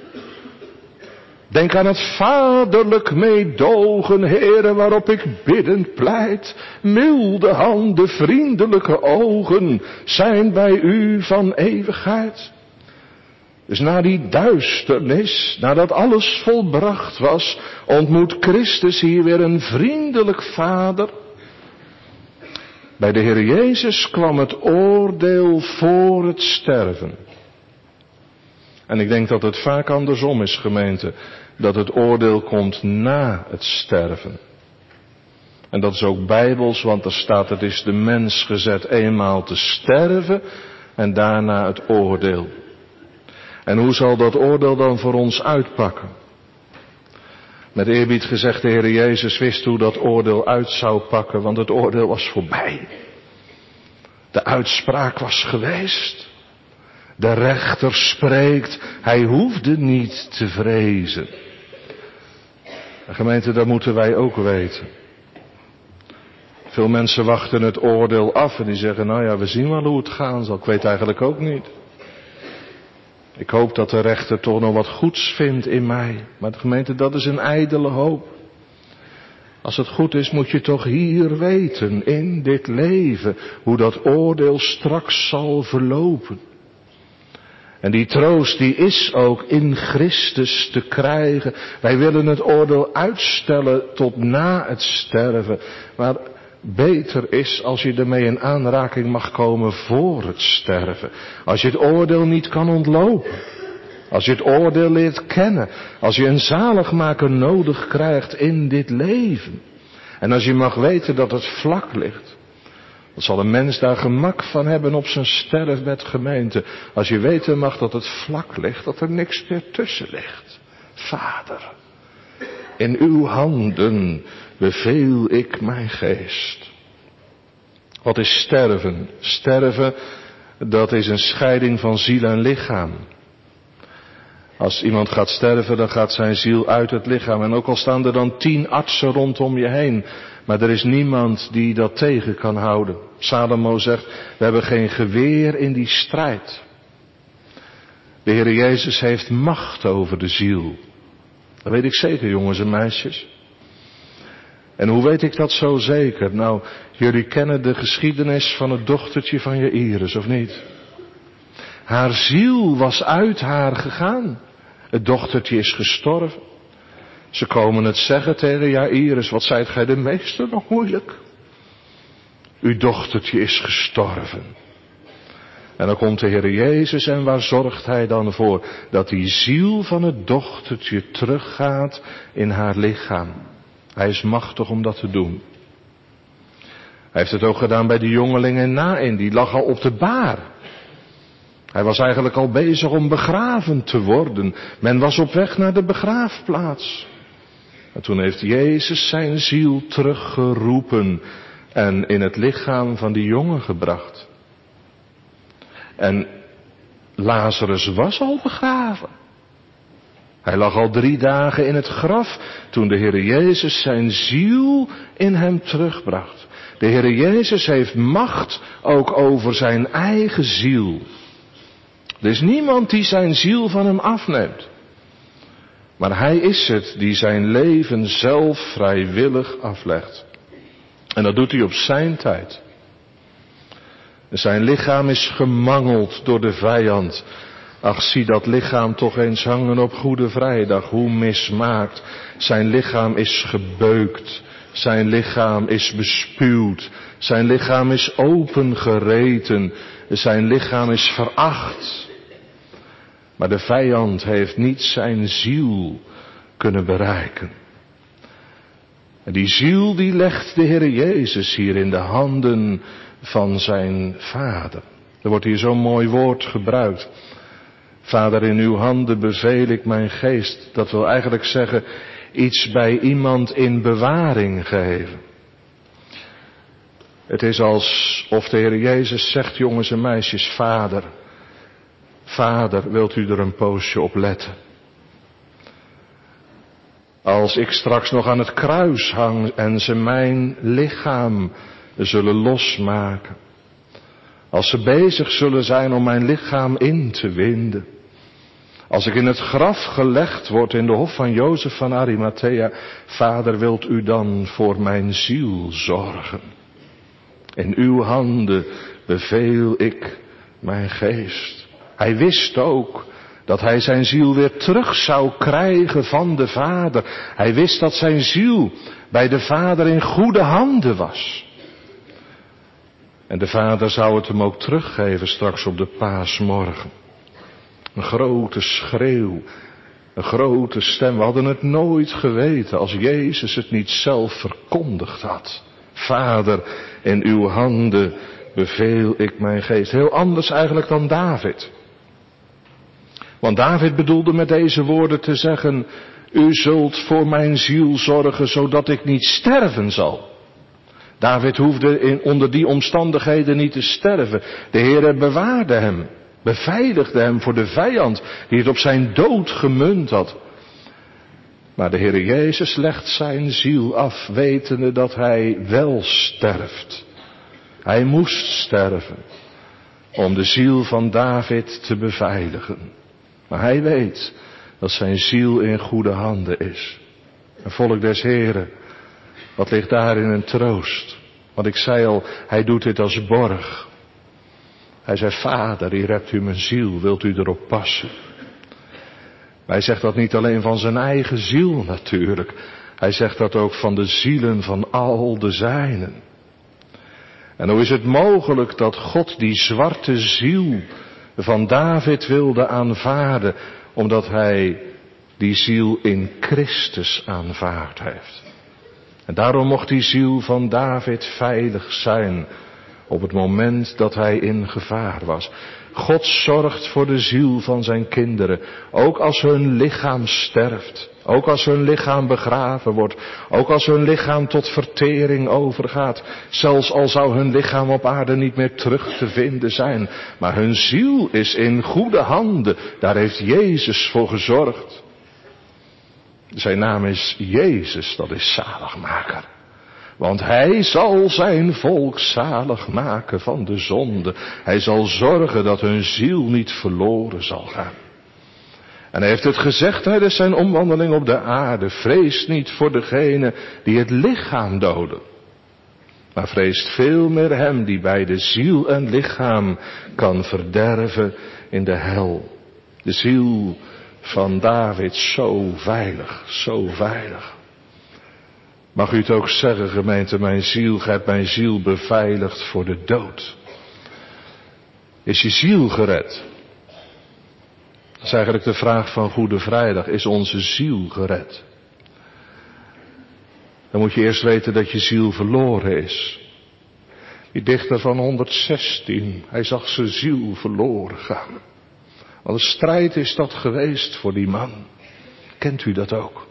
Denk aan het vaderlijk meedogen, Heere, waarop ik biddend pleit. Milde handen, vriendelijke ogen zijn bij u van eeuwigheid. Dus na die duisternis, nadat alles volbracht was, ontmoet Christus hier weer een vriendelijk Vader. Bij de Heer Jezus kwam het oordeel voor het sterven. En ik denk dat het vaak andersom is, gemeente. Dat het oordeel komt na het sterven. En dat is ook bijbels, want er staat, het is de mens gezet eenmaal te sterven en daarna het oordeel. En hoe zal dat oordeel dan voor ons uitpakken? Met eerbied gezegd, de Heer Jezus wist hoe dat oordeel uit zou pakken, want het oordeel was voorbij. De uitspraak was geweest. De rechter spreekt, hij hoefde niet te vrezen. En gemeente, dat moeten wij ook weten. Veel mensen wachten het oordeel af en die zeggen, nou ja, we zien wel hoe het gaan zal. Ik weet eigenlijk ook niet. Ik hoop dat de rechter toch nog wat goeds vindt in mij. Maar de gemeente, dat is een ijdele hoop. Als het goed is, moet je toch hier weten, in dit leven, hoe dat oordeel straks zal verlopen. En die troost, die is ook in Christus te krijgen. Wij willen het oordeel uitstellen tot na het sterven. Maar beter is als je ermee in aanraking mag komen voor het sterven. Als je het oordeel niet kan ontlopen. Als je het oordeel leert kennen. Als je een zaligmaker nodig krijgt in dit leven. En als je mag weten dat het vlak ligt. Dan zal een mens daar gemak van hebben op zijn sterfbed, gemeente. Als je weten mag dat het vlak ligt, dat er niks meer tussen ligt. Vader, in uw handen beveel ik mijn geest. Wat is sterven? Sterven, dat is een scheiding van ziel en lichaam. Als iemand gaat sterven, dan gaat zijn ziel uit het lichaam. En ook al staan er dan tien artsen rondom je heen. Maar er is niemand die dat tegen kan houden. Salomo zegt, we hebben geen geweer in die strijd. De Heer Jezus heeft macht over de ziel. Dat weet ik zeker, jongens en meisjes. En hoe weet ik dat zo zeker? Nou, jullie kennen de geschiedenis van het dochtertje van Jaïrus, of niet? Haar ziel was uit haar gegaan. Het dochtertje is gestorven. Ze komen het zeggen tegen Jaïrus, wat zijt gij de meester nog moeilijk? Uw dochtertje is gestorven. En dan komt de Heer Jezus en waar zorgt hij dan voor? Dat die ziel van het dochtertje teruggaat in haar lichaam. Hij is machtig om dat te doen. Hij heeft het ook gedaan bij de jongeling in Naïn, die lag al op de baar. Hij was eigenlijk al bezig om begraven te worden. Men was op weg naar de begraafplaats. En toen heeft Jezus zijn ziel teruggeroepen en in het lichaam van die jongen gebracht. En Lazarus was al begraven. Hij lag al drie dagen in het graf toen de Heer Jezus zijn ziel in hem terugbracht. De Heer Jezus heeft macht ook over zijn eigen ziel. Er is niemand die zijn ziel van hem afneemt. Maar hij is het die zijn leven zelf vrijwillig aflegt. En dat doet hij op zijn tijd. Zijn lichaam is gemangeld door de vijand. Ach, zie dat lichaam toch eens hangen op Goede Vrijdag. Hoe mismaakt. Zijn lichaam is gebeukt. Zijn lichaam is bespuwd. Zijn lichaam is opengereten. Zijn lichaam is veracht. Maar de vijand heeft niet zijn ziel kunnen bereiken. En die ziel die legt de Heer Jezus hier in de handen van zijn Vader. Er wordt hier zo'n mooi woord gebruikt. Vader, in uw handen beveel ik mijn geest. Dat wil eigenlijk zeggen, iets bij iemand in bewaring geven. Het is alsof de Heer Jezus zegt, jongens en meisjes, Vader, Vader, wilt u er een poosje op letten? Als ik straks nog aan het kruis hang en ze mijn lichaam zullen losmaken. Als ze bezig zullen zijn om mijn lichaam in te winden. Als ik in het graf gelegd word in de hof van Jozef van Arimathea. Vader, wilt u dan voor mijn ziel zorgen? In uw handen beveel ik mijn geest. Hij wist ook dat hij zijn ziel weer terug zou krijgen van de Vader. Hij wist dat zijn ziel bij de Vader in goede handen was. En de Vader zou het hem ook teruggeven straks op de paasmorgen. Een grote schreeuw, een grote stem. We hadden het nooit geweten als Jezus het niet zelf verkondigd had. Vader, in uw handen beveel ik mijn geest. Heel anders eigenlijk dan David. Want David bedoelde met deze woorden te zeggen, u zult voor mijn ziel zorgen zodat ik niet sterven zal. David hoefde in, onder die omstandigheden niet te sterven. De Heere bewaarde hem, beveiligde hem voor de vijand die het op zijn dood gemunt had. Maar de Heer Jezus legt zijn ziel af, wetende dat hij wel sterft. Hij moest sterven om de ziel van David te beveiligen. Maar hij weet dat zijn ziel in goede handen is. En volk des Heren, wat ligt daarin een troost? Want ik zei al, hij doet dit als borg. Hij zei, Vader, hier hebt u mijn ziel, wilt u erop passen? Hij zegt dat niet alleen van zijn eigen ziel natuurlijk. Hij zegt dat ook van de zielen van al de zijnen. En hoe is het mogelijk dat God die zwarte ziel van David wilde aanvaarden, omdat hij die ziel in Christus aanvaard heeft. En daarom mocht die ziel van David veilig zijn op het moment dat hij in gevaar was. God zorgt voor de ziel van zijn kinderen, ook als hun lichaam sterft, ook als hun lichaam begraven wordt, ook als hun lichaam tot vertering overgaat, zelfs al zou hun lichaam op aarde niet meer terug te vinden zijn. Maar hun ziel is in goede handen, daar heeft Jezus voor gezorgd. Zijn naam is Jezus, dat is zaligmaker. Want hij zal zijn volk zalig maken van de zonde. Hij zal zorgen dat hun ziel niet verloren zal gaan. En hij heeft het gezegd tijdens zijn omwandeling op de aarde. Vrees niet voor degene die het lichaam doden. Maar vreest veel meer hem die bij de ziel en lichaam kan verderven in de hel. De ziel van David zo veilig, zo veilig. Mag u het ook zeggen, gemeente, mijn ziel, gij hebt mijn ziel beveiligd voor de dood. Is je ziel gered? Dat is eigenlijk de vraag van Goede Vrijdag. Is onze ziel gered? Dan moet je eerst weten dat je ziel verloren is. Die dichter van honderdzestien, hij zag zijn ziel verloren gaan. Wat een strijd is dat geweest voor die man. Kent u dat ook?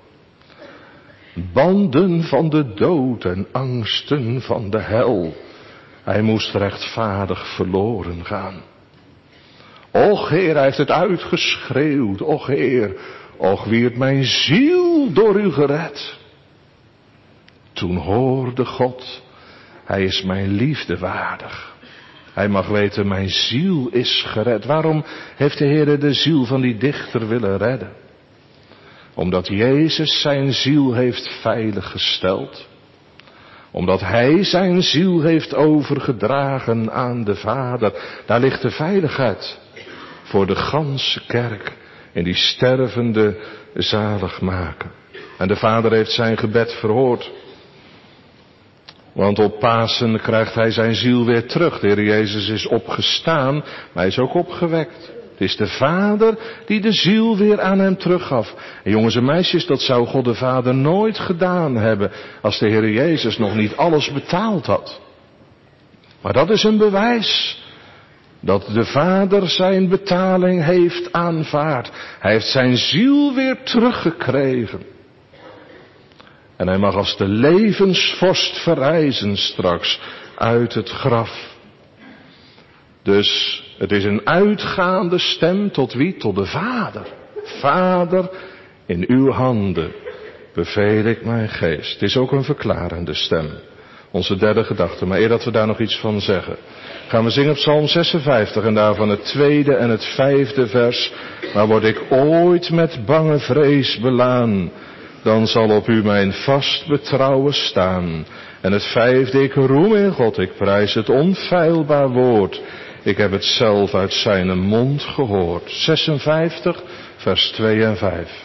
Banden van de dood en angsten van de hel. Hij moest rechtvaardig verloren gaan. Och Heer, hij heeft het uitgeschreeuwd. Och Heer, och wie het mijn ziel door u gered. Toen hoorde God, hij is mijn liefde waardig. Hij mag weten, mijn ziel is gered. Waarom heeft de Heer de ziel van die dichter willen redden? Omdat Jezus zijn ziel heeft veilig gesteld. Omdat hij zijn ziel heeft overgedragen aan de Vader. Daar ligt de veiligheid voor de ganse kerk. In die stervende zalig maken. En de Vader heeft zijn gebed verhoord. Want op Pasen krijgt hij zijn ziel weer terug. De Heer Jezus is opgestaan, maar hij is ook opgewekt. Het is de Vader die de ziel weer aan hem teruggaf. En jongens en meisjes, dat zou God de Vader nooit gedaan hebben als de Heer Jezus nog niet alles betaald had. Maar dat is een bewijs dat de Vader zijn betaling heeft aanvaard. Hij heeft zijn ziel weer teruggekregen. En hij mag als de levensvorst verrijzen straks uit het graf. Dus het is een uitgaande stem tot wie? Tot de Vader. Vader, in uw handen beveel ik mijn geest. Het is ook een verklarende stem. Onze derde gedachte. Maar eer dat we daar nog iets van zeggen, gaan we zingen op Psalm zesenvijftig en daarvan het tweede en het vijfde vers. Maar word ik ooit met bange vrees belaan, dan zal op u mijn vast betrouwen staan. En het vijfde, ik roem in God, ik prijs het onfeilbaar woord. Ik heb het zelf uit zijn mond gehoord. zesenvijftig, vers twee en vijf.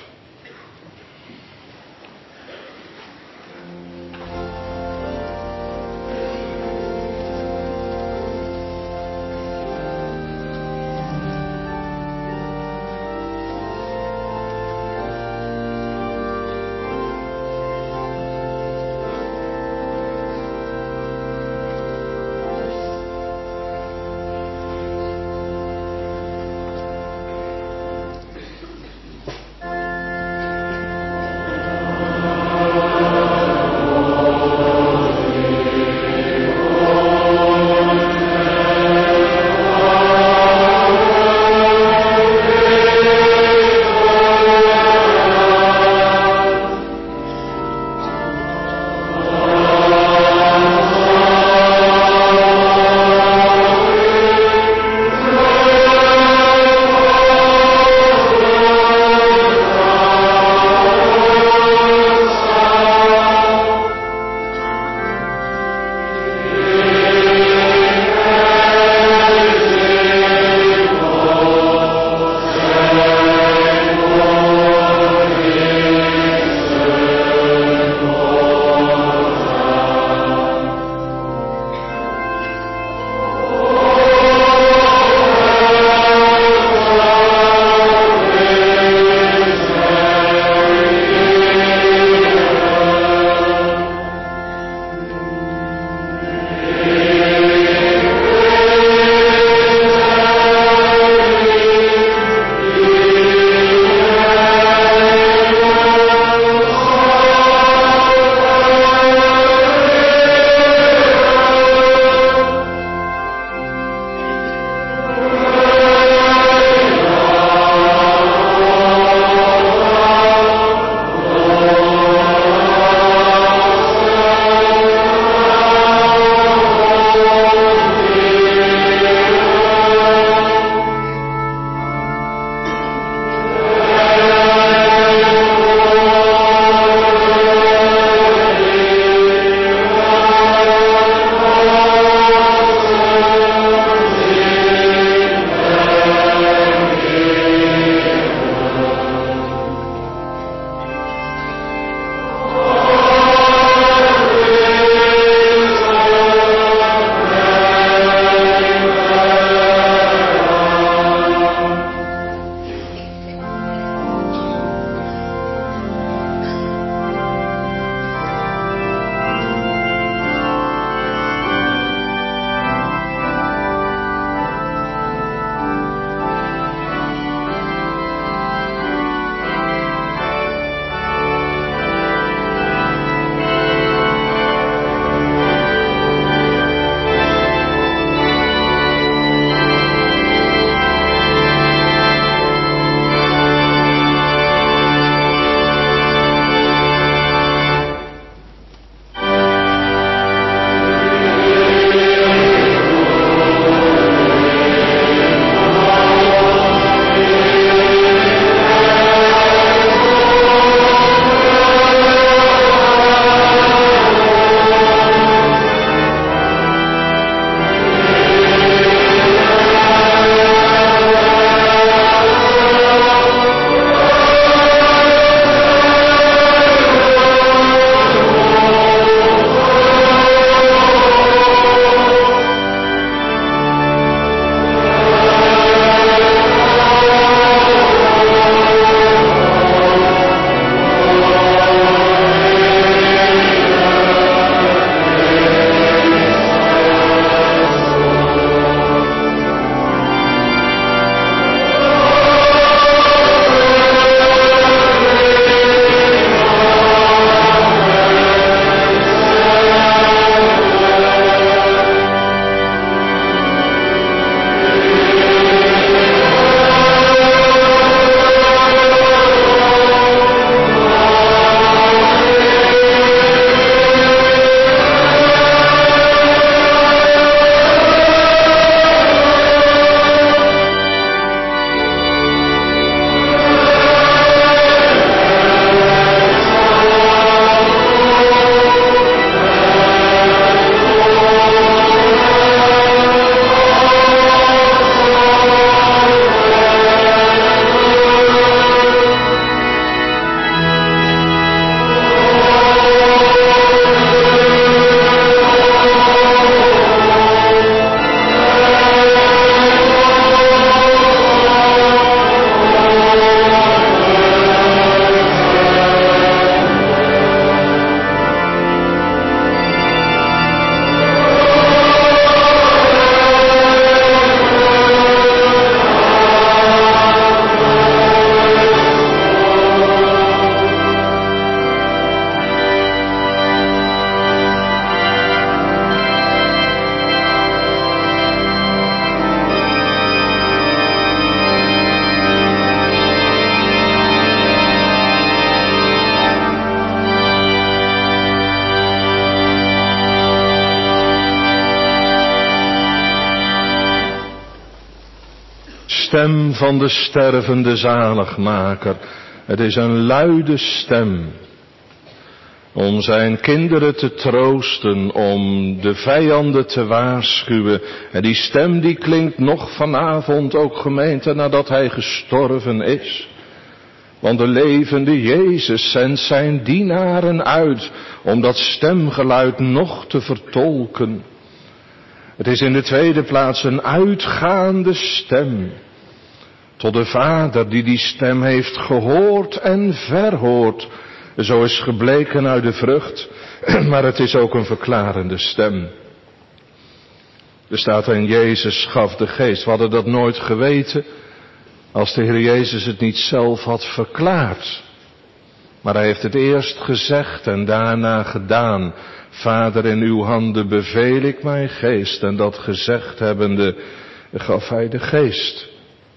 stem van de stervende zaligmaker. Het is een luide stem. Om zijn kinderen te troosten, om de vijanden te waarschuwen. En die stem die klinkt nog vanavond ook, gemeente, nadat hij gestorven is. Want de levende Jezus zendt zijn dienaren uit om dat stemgeluid nog te vertolken. Het is in de tweede plaats een uitgaande stem. Tot de Vader die die stem heeft gehoord en verhoord. Zo is gebleken uit de vrucht, maar het is ook een verklarende stem. Er staat in Jezus gaf de geest. We hadden dat nooit geweten als de Heer Jezus het niet zelf had verklaard. Maar hij heeft het eerst gezegd en daarna gedaan. Vader, in uw handen beveel ik mijn geest. En dat gezegd hebbende gaf hij de geest.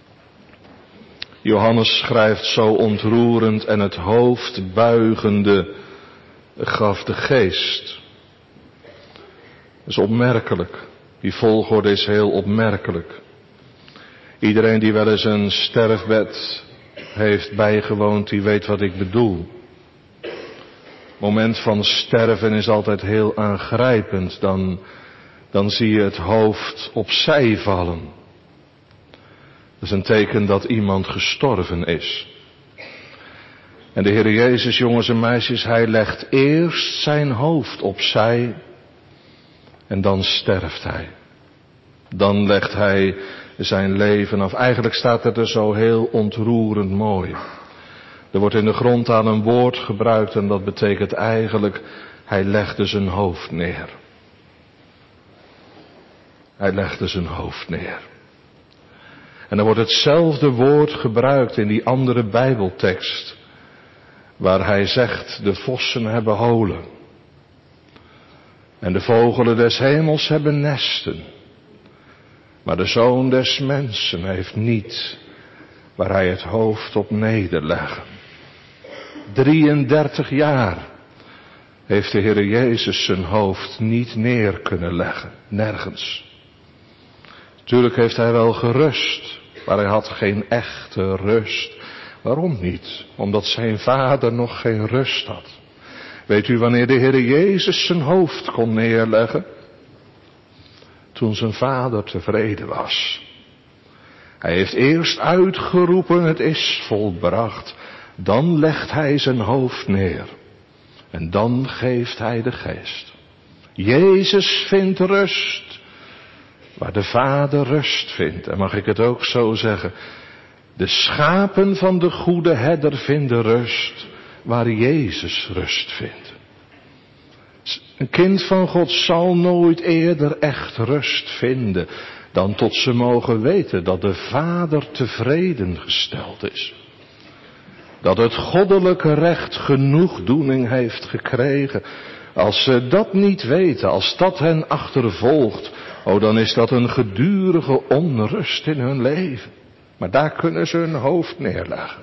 Johannes schrijft zo ontroerend en het hoofd buigende gaf de geest. Dat is opmerkelijk. Die volgorde is heel opmerkelijk. Iedereen die wel eens een sterfbed heeft bijgewoond, die weet wat ik bedoel. Het moment van sterven is altijd heel aangrijpend. Dan, dan zie je het hoofd opzij vallen. Dat is een teken dat iemand gestorven is. En de Heer Jezus, jongens en meisjes, hij legt eerst zijn hoofd opzij en dan sterft hij. Dan legt hij zijn leven af. Eigenlijk staat het er zo heel ontroerend mooi. Er wordt in de grond aan een woord gebruikt en dat betekent eigenlijk, hij legde zijn hoofd neer. Hij legde zijn hoofd neer. En dan wordt hetzelfde woord gebruikt in die andere Bijbeltekst, waar hij zegt, de vossen hebben holen. En de vogelen des hemels hebben nesten. Maar de Zoon des mensen heeft niet waar hij het hoofd op nederleggen. drieëndertig jaar heeft de Heer Jezus zijn hoofd niet neer kunnen leggen. Nergens. Natuurlijk heeft hij wel gerust, maar hij had geen echte rust. Waarom niet? Omdat zijn vader nog geen rust had. Weet u wanneer de Heer Jezus zijn hoofd kon neerleggen? Toen zijn vader tevreden was. Hij heeft eerst uitgeroepen, het is volbracht. Dan legt hij zijn hoofd neer. En dan geeft hij de geest. Jezus vindt rust. Waar de Vader rust vindt. En mag ik het ook zo zeggen. De schapen van de goede herder vinden rust. Waar Jezus rust vindt. Een kind van God zal nooit eerder echt rust vinden. Dan tot ze mogen weten dat de Vader tevreden gesteld is. Dat het goddelijke recht genoegdoening heeft gekregen. Als ze dat niet weten, als dat hen achtervolgt, oh, dan is dat een gedurige onrust in hun leven. Maar daar kunnen ze hun hoofd neerleggen.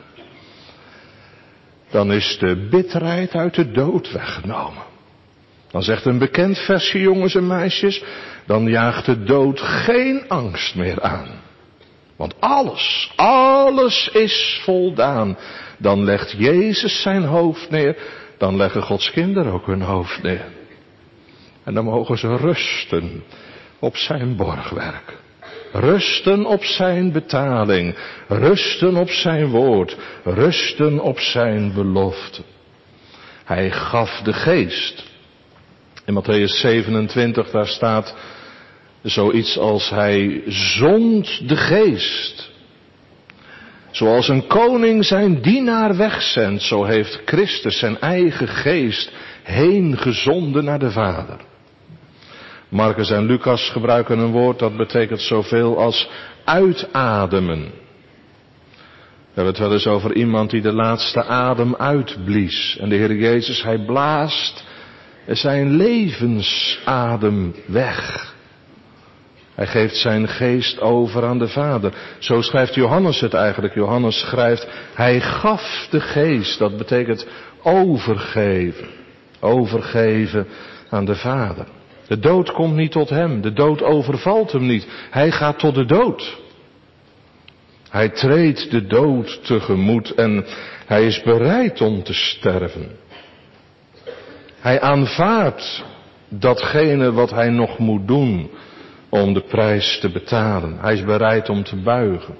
Dan is de bitterheid uit de dood weggenomen. Dan zegt een bekend versje, jongens en meisjes, dan jaagt de dood geen angst meer aan. Want alles, alles is voldaan. Dan legt Jezus zijn hoofd neer, dan leggen Gods kinderen ook hun hoofd neer. En dan mogen ze rusten op zijn borgwerk. Rusten op zijn betaling. Rusten op zijn woord. Rusten op zijn belofte. Hij gaf de geest. In Mattheüs zevenentwintig, daar staat zoiets als hij zond de geest. Zoals een koning zijn dienaar wegzendt, zo heeft Christus zijn eigen geest heen gezonden naar de Vader. Marcus en Lucas gebruiken een woord dat betekent zoveel als uitademen. We hebben het wel eens over iemand die de laatste adem uitblies. En de Heer Jezus, hij blaast zijn levensadem weg. Hij geeft zijn geest over aan de Vader. Zo schrijft Johannes het eigenlijk. Johannes schrijft, hij gaf de geest. Dat betekent overgeven. Overgeven aan de Vader. De dood komt niet tot hem. De dood overvalt hem niet. Hij gaat tot de dood. Hij treedt de dood tegemoet en hij is bereid om te sterven. Hij aanvaardt datgene wat hij nog moet doen om de prijs te betalen. Hij is bereid om te buigen.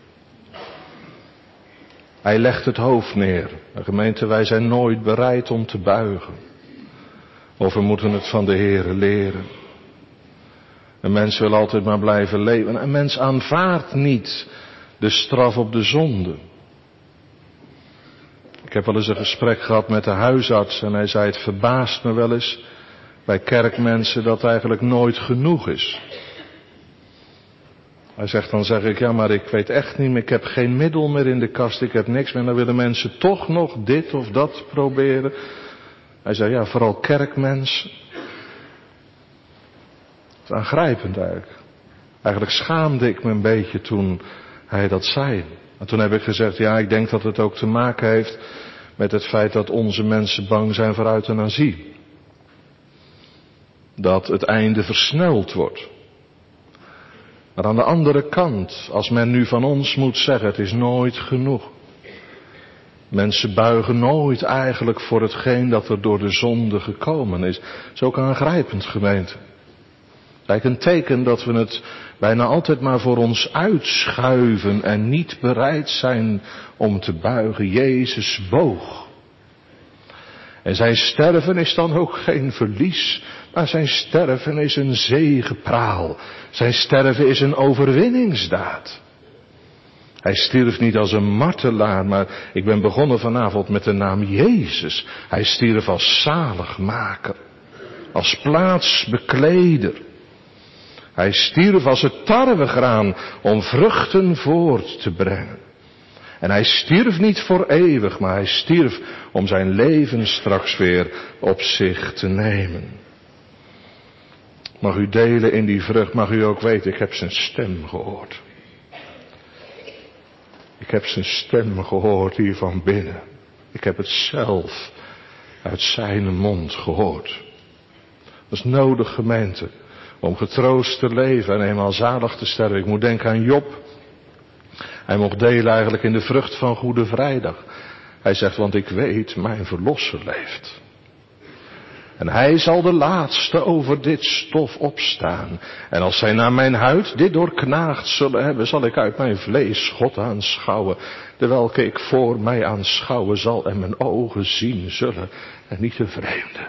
Hij legt het hoofd neer. De gemeente, wij zijn nooit bereid om te buigen. Of we moeten het van de Heere leren. Een mens wil altijd maar blijven leven. Een mens aanvaardt niet de straf op de zonde. Ik heb wel eens een gesprek gehad met de huisarts en hij zei, het verbaast me wel eens bij kerkmensen dat eigenlijk nooit genoeg is. Hij zegt, dan zeg ik, ja maar ik weet echt niet meer, ik heb geen middel meer in de kast, ik heb niks meer. Dan willen mensen toch nog dit of dat proberen. Hij zei, ja vooral kerkmensen. Het is aangrijpend eigenlijk. Eigenlijk schaamde ik me een beetje toen hij dat zei. En toen heb ik gezegd, ja ik denk dat het ook te maken heeft met het feit dat onze mensen bang zijn voor euthanasie. Dat het einde versneld wordt. Maar aan de andere kant, als men nu van ons moet zeggen, het is nooit genoeg. Mensen buigen nooit eigenlijk voor hetgeen dat er door de zonde gekomen is. Dat is ook aangrijpend, gemeente. Lijkt een teken dat we het bijna altijd maar voor ons uitschuiven en niet bereid zijn om te buigen. Jezus boog. En zijn sterven is dan ook geen verlies, maar zijn sterven is een zegepraal. Zijn sterven is een overwinningsdaad. Hij stierf niet als een martelaar, maar ik ben begonnen vanavond met de naam Jezus. Hij stierf als zaligmaker, als plaatsbekleder. Hij stierf als het tarwegraan om vruchten voort te brengen. En hij stierf niet voor eeuwig, maar hij stierf om zijn leven straks weer op zich te nemen. Mag u delen in die vrucht, mag u ook weten, ik heb zijn stem gehoord. Ik heb zijn stem gehoord hier van binnen. Ik heb het zelf uit zijn mond gehoord. Dat is nodig, gemeente, om getroost te leven en eenmaal zalig te sterven. Ik moet denken aan Job. Hij mocht delen eigenlijk in de vrucht van Goede Vrijdag. Hij zegt, want ik weet, mijn verlosser leeft. En hij zal de laatste over dit stof opstaan. En als zij naar mijn huid dit doorknaagd zullen hebben, zal ik uit mijn vlees God aanschouwen. Dewelke ik voor mij aanschouwen zal en mijn ogen zien zullen en niet een vreemde.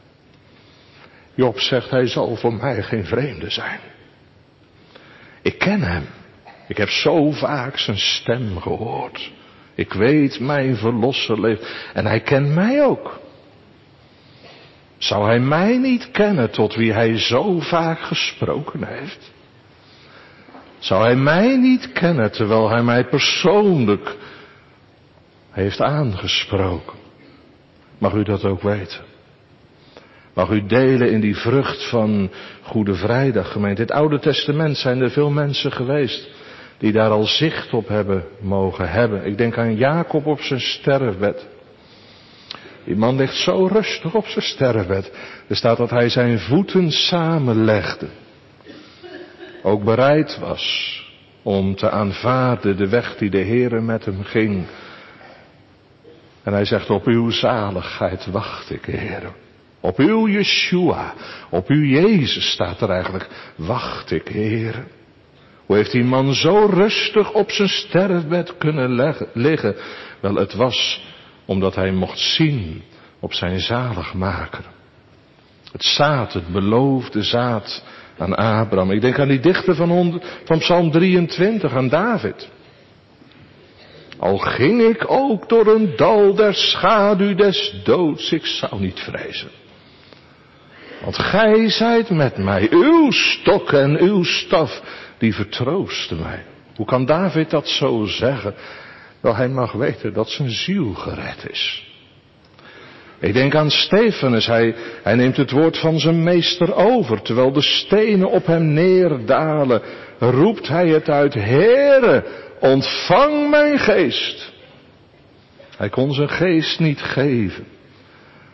Job zegt, hij zal voor mij geen vreemde zijn. Ik ken hem. Ik heb zo vaak zijn stem gehoord. Ik weet, mijn verlosser leeft. En hij kent mij ook. Zou hij mij niet kennen tot wie hij zo vaak gesproken heeft? Zou hij mij niet kennen terwijl hij mij persoonlijk heeft aangesproken? Mag u dat ook weten? Mag u delen in die vrucht van Goede Vrijdag, gemeente. In het Oude Testament zijn er veel mensen geweest die daar al zicht op hebben mogen hebben. Ik denk aan Jacob op zijn sterfbed. Die man ligt zo rustig op zijn sterfbed. Er staat dat hij zijn voeten samenlegde. Ook bereid was om te aanvaarden de weg die de Heere met hem ging. En hij zegt, op uw zaligheid wacht ik, Heere. Op uw Yeshua, op uw Jezus staat er eigenlijk, wacht ik, Heere. Hoe heeft die man zo rustig op zijn sterfbed kunnen leggen, liggen? Wel, het was omdat hij mocht zien op zijn zaligmaker. Het zaad, het beloofde zaad aan Abraham. Ik denk aan die dichter van, honderd, van Psalm drieëntwintig, aan David. Al ging ik ook door een dal der schaduw des doods, ik zou niet vrezen. Want gij zijt met mij, uw stok en uw staf, die vertroosten mij. Hoe kan David dat zo zeggen? Wel, hij mag weten dat zijn ziel gered is. Ik denk aan Stefanus, hij, hij neemt het woord van zijn meester over. Terwijl de stenen op hem neerdalen, roept hij het uit, Heere, ontvang mijn geest. Hij kon zijn geest niet geven.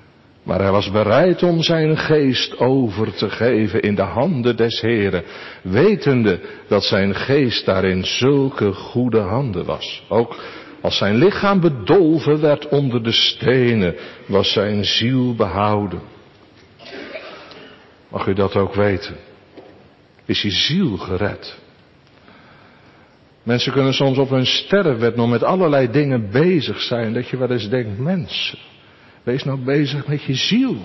Maar hij was bereid om zijn geest over te geven in de handen des Heren, wetende dat zijn geest daarin zulke goede handen was. Ook als zijn lichaam bedolven werd onder de stenen, was zijn ziel behouden. Mag u dat ook weten? Is je ziel gered? Mensen kunnen soms op hun sterfbed nog met allerlei dingen bezig zijn, dat je wel eens denkt, mensen, wees nou bezig met je ziel.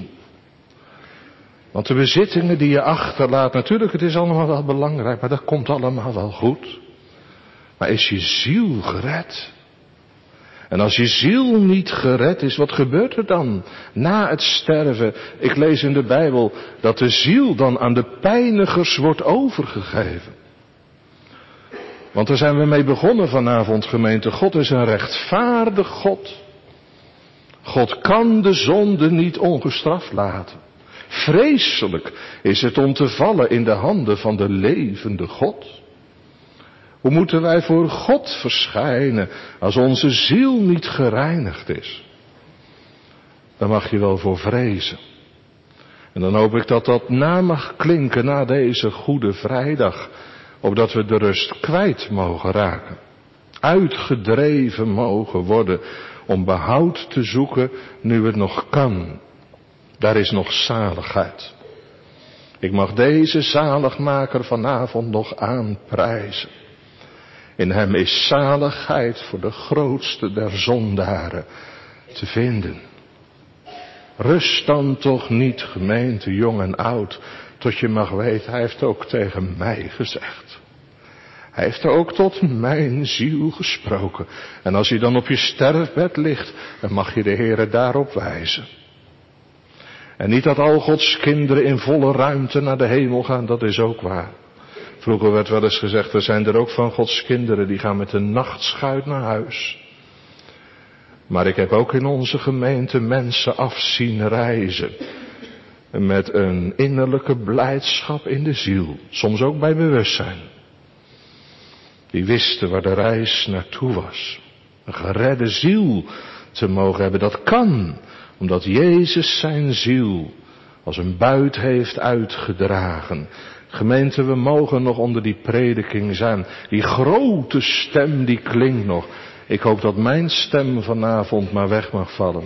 Want de bezittingen die je achterlaat, natuurlijk, het is allemaal wel belangrijk, maar dat komt allemaal wel goed. Maar is je ziel gered? En als je ziel niet gered is, wat gebeurt er dan na het sterven? Ik lees in de Bijbel dat de ziel dan aan de pijnigers wordt overgegeven. Want daar zijn we mee begonnen vanavond, gemeente. God is een rechtvaardig God. God kan de zonde niet ongestraft laten. Vreselijk is het om te vallen in de handen van de levende God. Hoe moeten wij voor God verschijnen als onze ziel niet gereinigd is? Daar mag je wel voor vrezen. En dan hoop ik dat dat na mag klinken na deze Goede Vrijdag, opdat we de rust kwijt mogen raken. Uitgedreven mogen worden om behoud te zoeken nu het nog kan. Daar is nog zaligheid. Ik mag deze zaligmaker vanavond nog aanprijzen. In hem is zaligheid voor de grootste der zondaren te vinden. Rust dan toch niet, gemeente, jong en oud, tot je mag weten, hij heeft ook tegen mij gezegd. Hij heeft ook tot mijn ziel gesproken. En als je dan op je sterfbed ligt, dan mag je de Heere daarop wijzen. En niet dat al Gods kinderen in volle ruimte naar de hemel gaan, dat is ook waar. Vroeger werd wel eens gezegd, er zijn er ook van Gods kinderen die gaan met een nachtschuit naar huis. Maar ik heb ook in onze gemeente mensen af zien reizen. Met een innerlijke blijdschap in de ziel. Soms ook bij bewustzijn. Die wisten waar de reis naartoe was. Een geredde ziel te mogen hebben, dat kan. Omdat Jezus zijn ziel als een buit heeft uitgedragen. Gemeente, we mogen nog onder die prediking zijn. Die grote stem die klinkt nog. Ik hoop dat mijn stem vanavond maar weg mag vallen.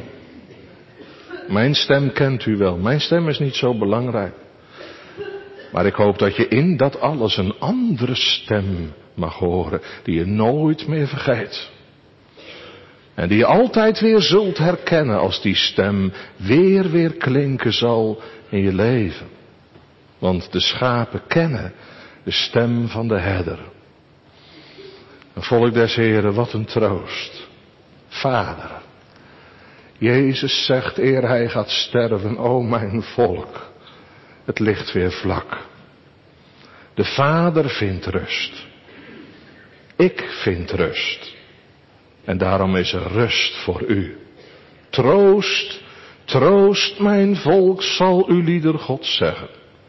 Mijn stem kent u wel. Mijn stem is niet zo belangrijk. Maar ik hoop dat je in dat alles een andere stem mag horen. Die je nooit meer vergeet. En die je altijd weer zult herkennen als die stem weer weer klinken zal in je leven. Want de schapen kennen de stem van de herder. Een volk des Heren, wat een troost. Vader, Jezus zegt eer hij gaat sterven, o mijn volk, het ligt weer vlak. De Vader vindt rust. Ik vind rust. En daarom is er rust voor u. Troost, troost mijn volk, zal uw lieder God zeggen.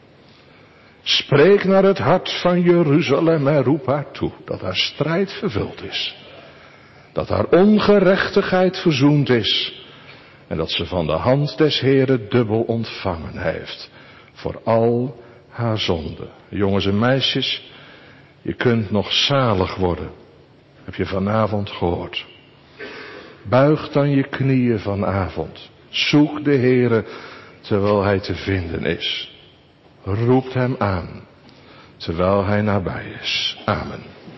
Spreek naar het hart van Jeruzalem en roep haar toe dat haar strijd vervuld is. Dat haar ongerechtigheid verzoend is. En dat ze van de hand des Heren dubbel ontvangen heeft. Voor al haar zonden. Jongens en meisjes, je kunt nog zalig worden. Heb je vanavond gehoord. Buig dan je knieën vanavond. Zoek de Heere terwijl hij te vinden is. Roept hem aan terwijl hij nabij is. Amen.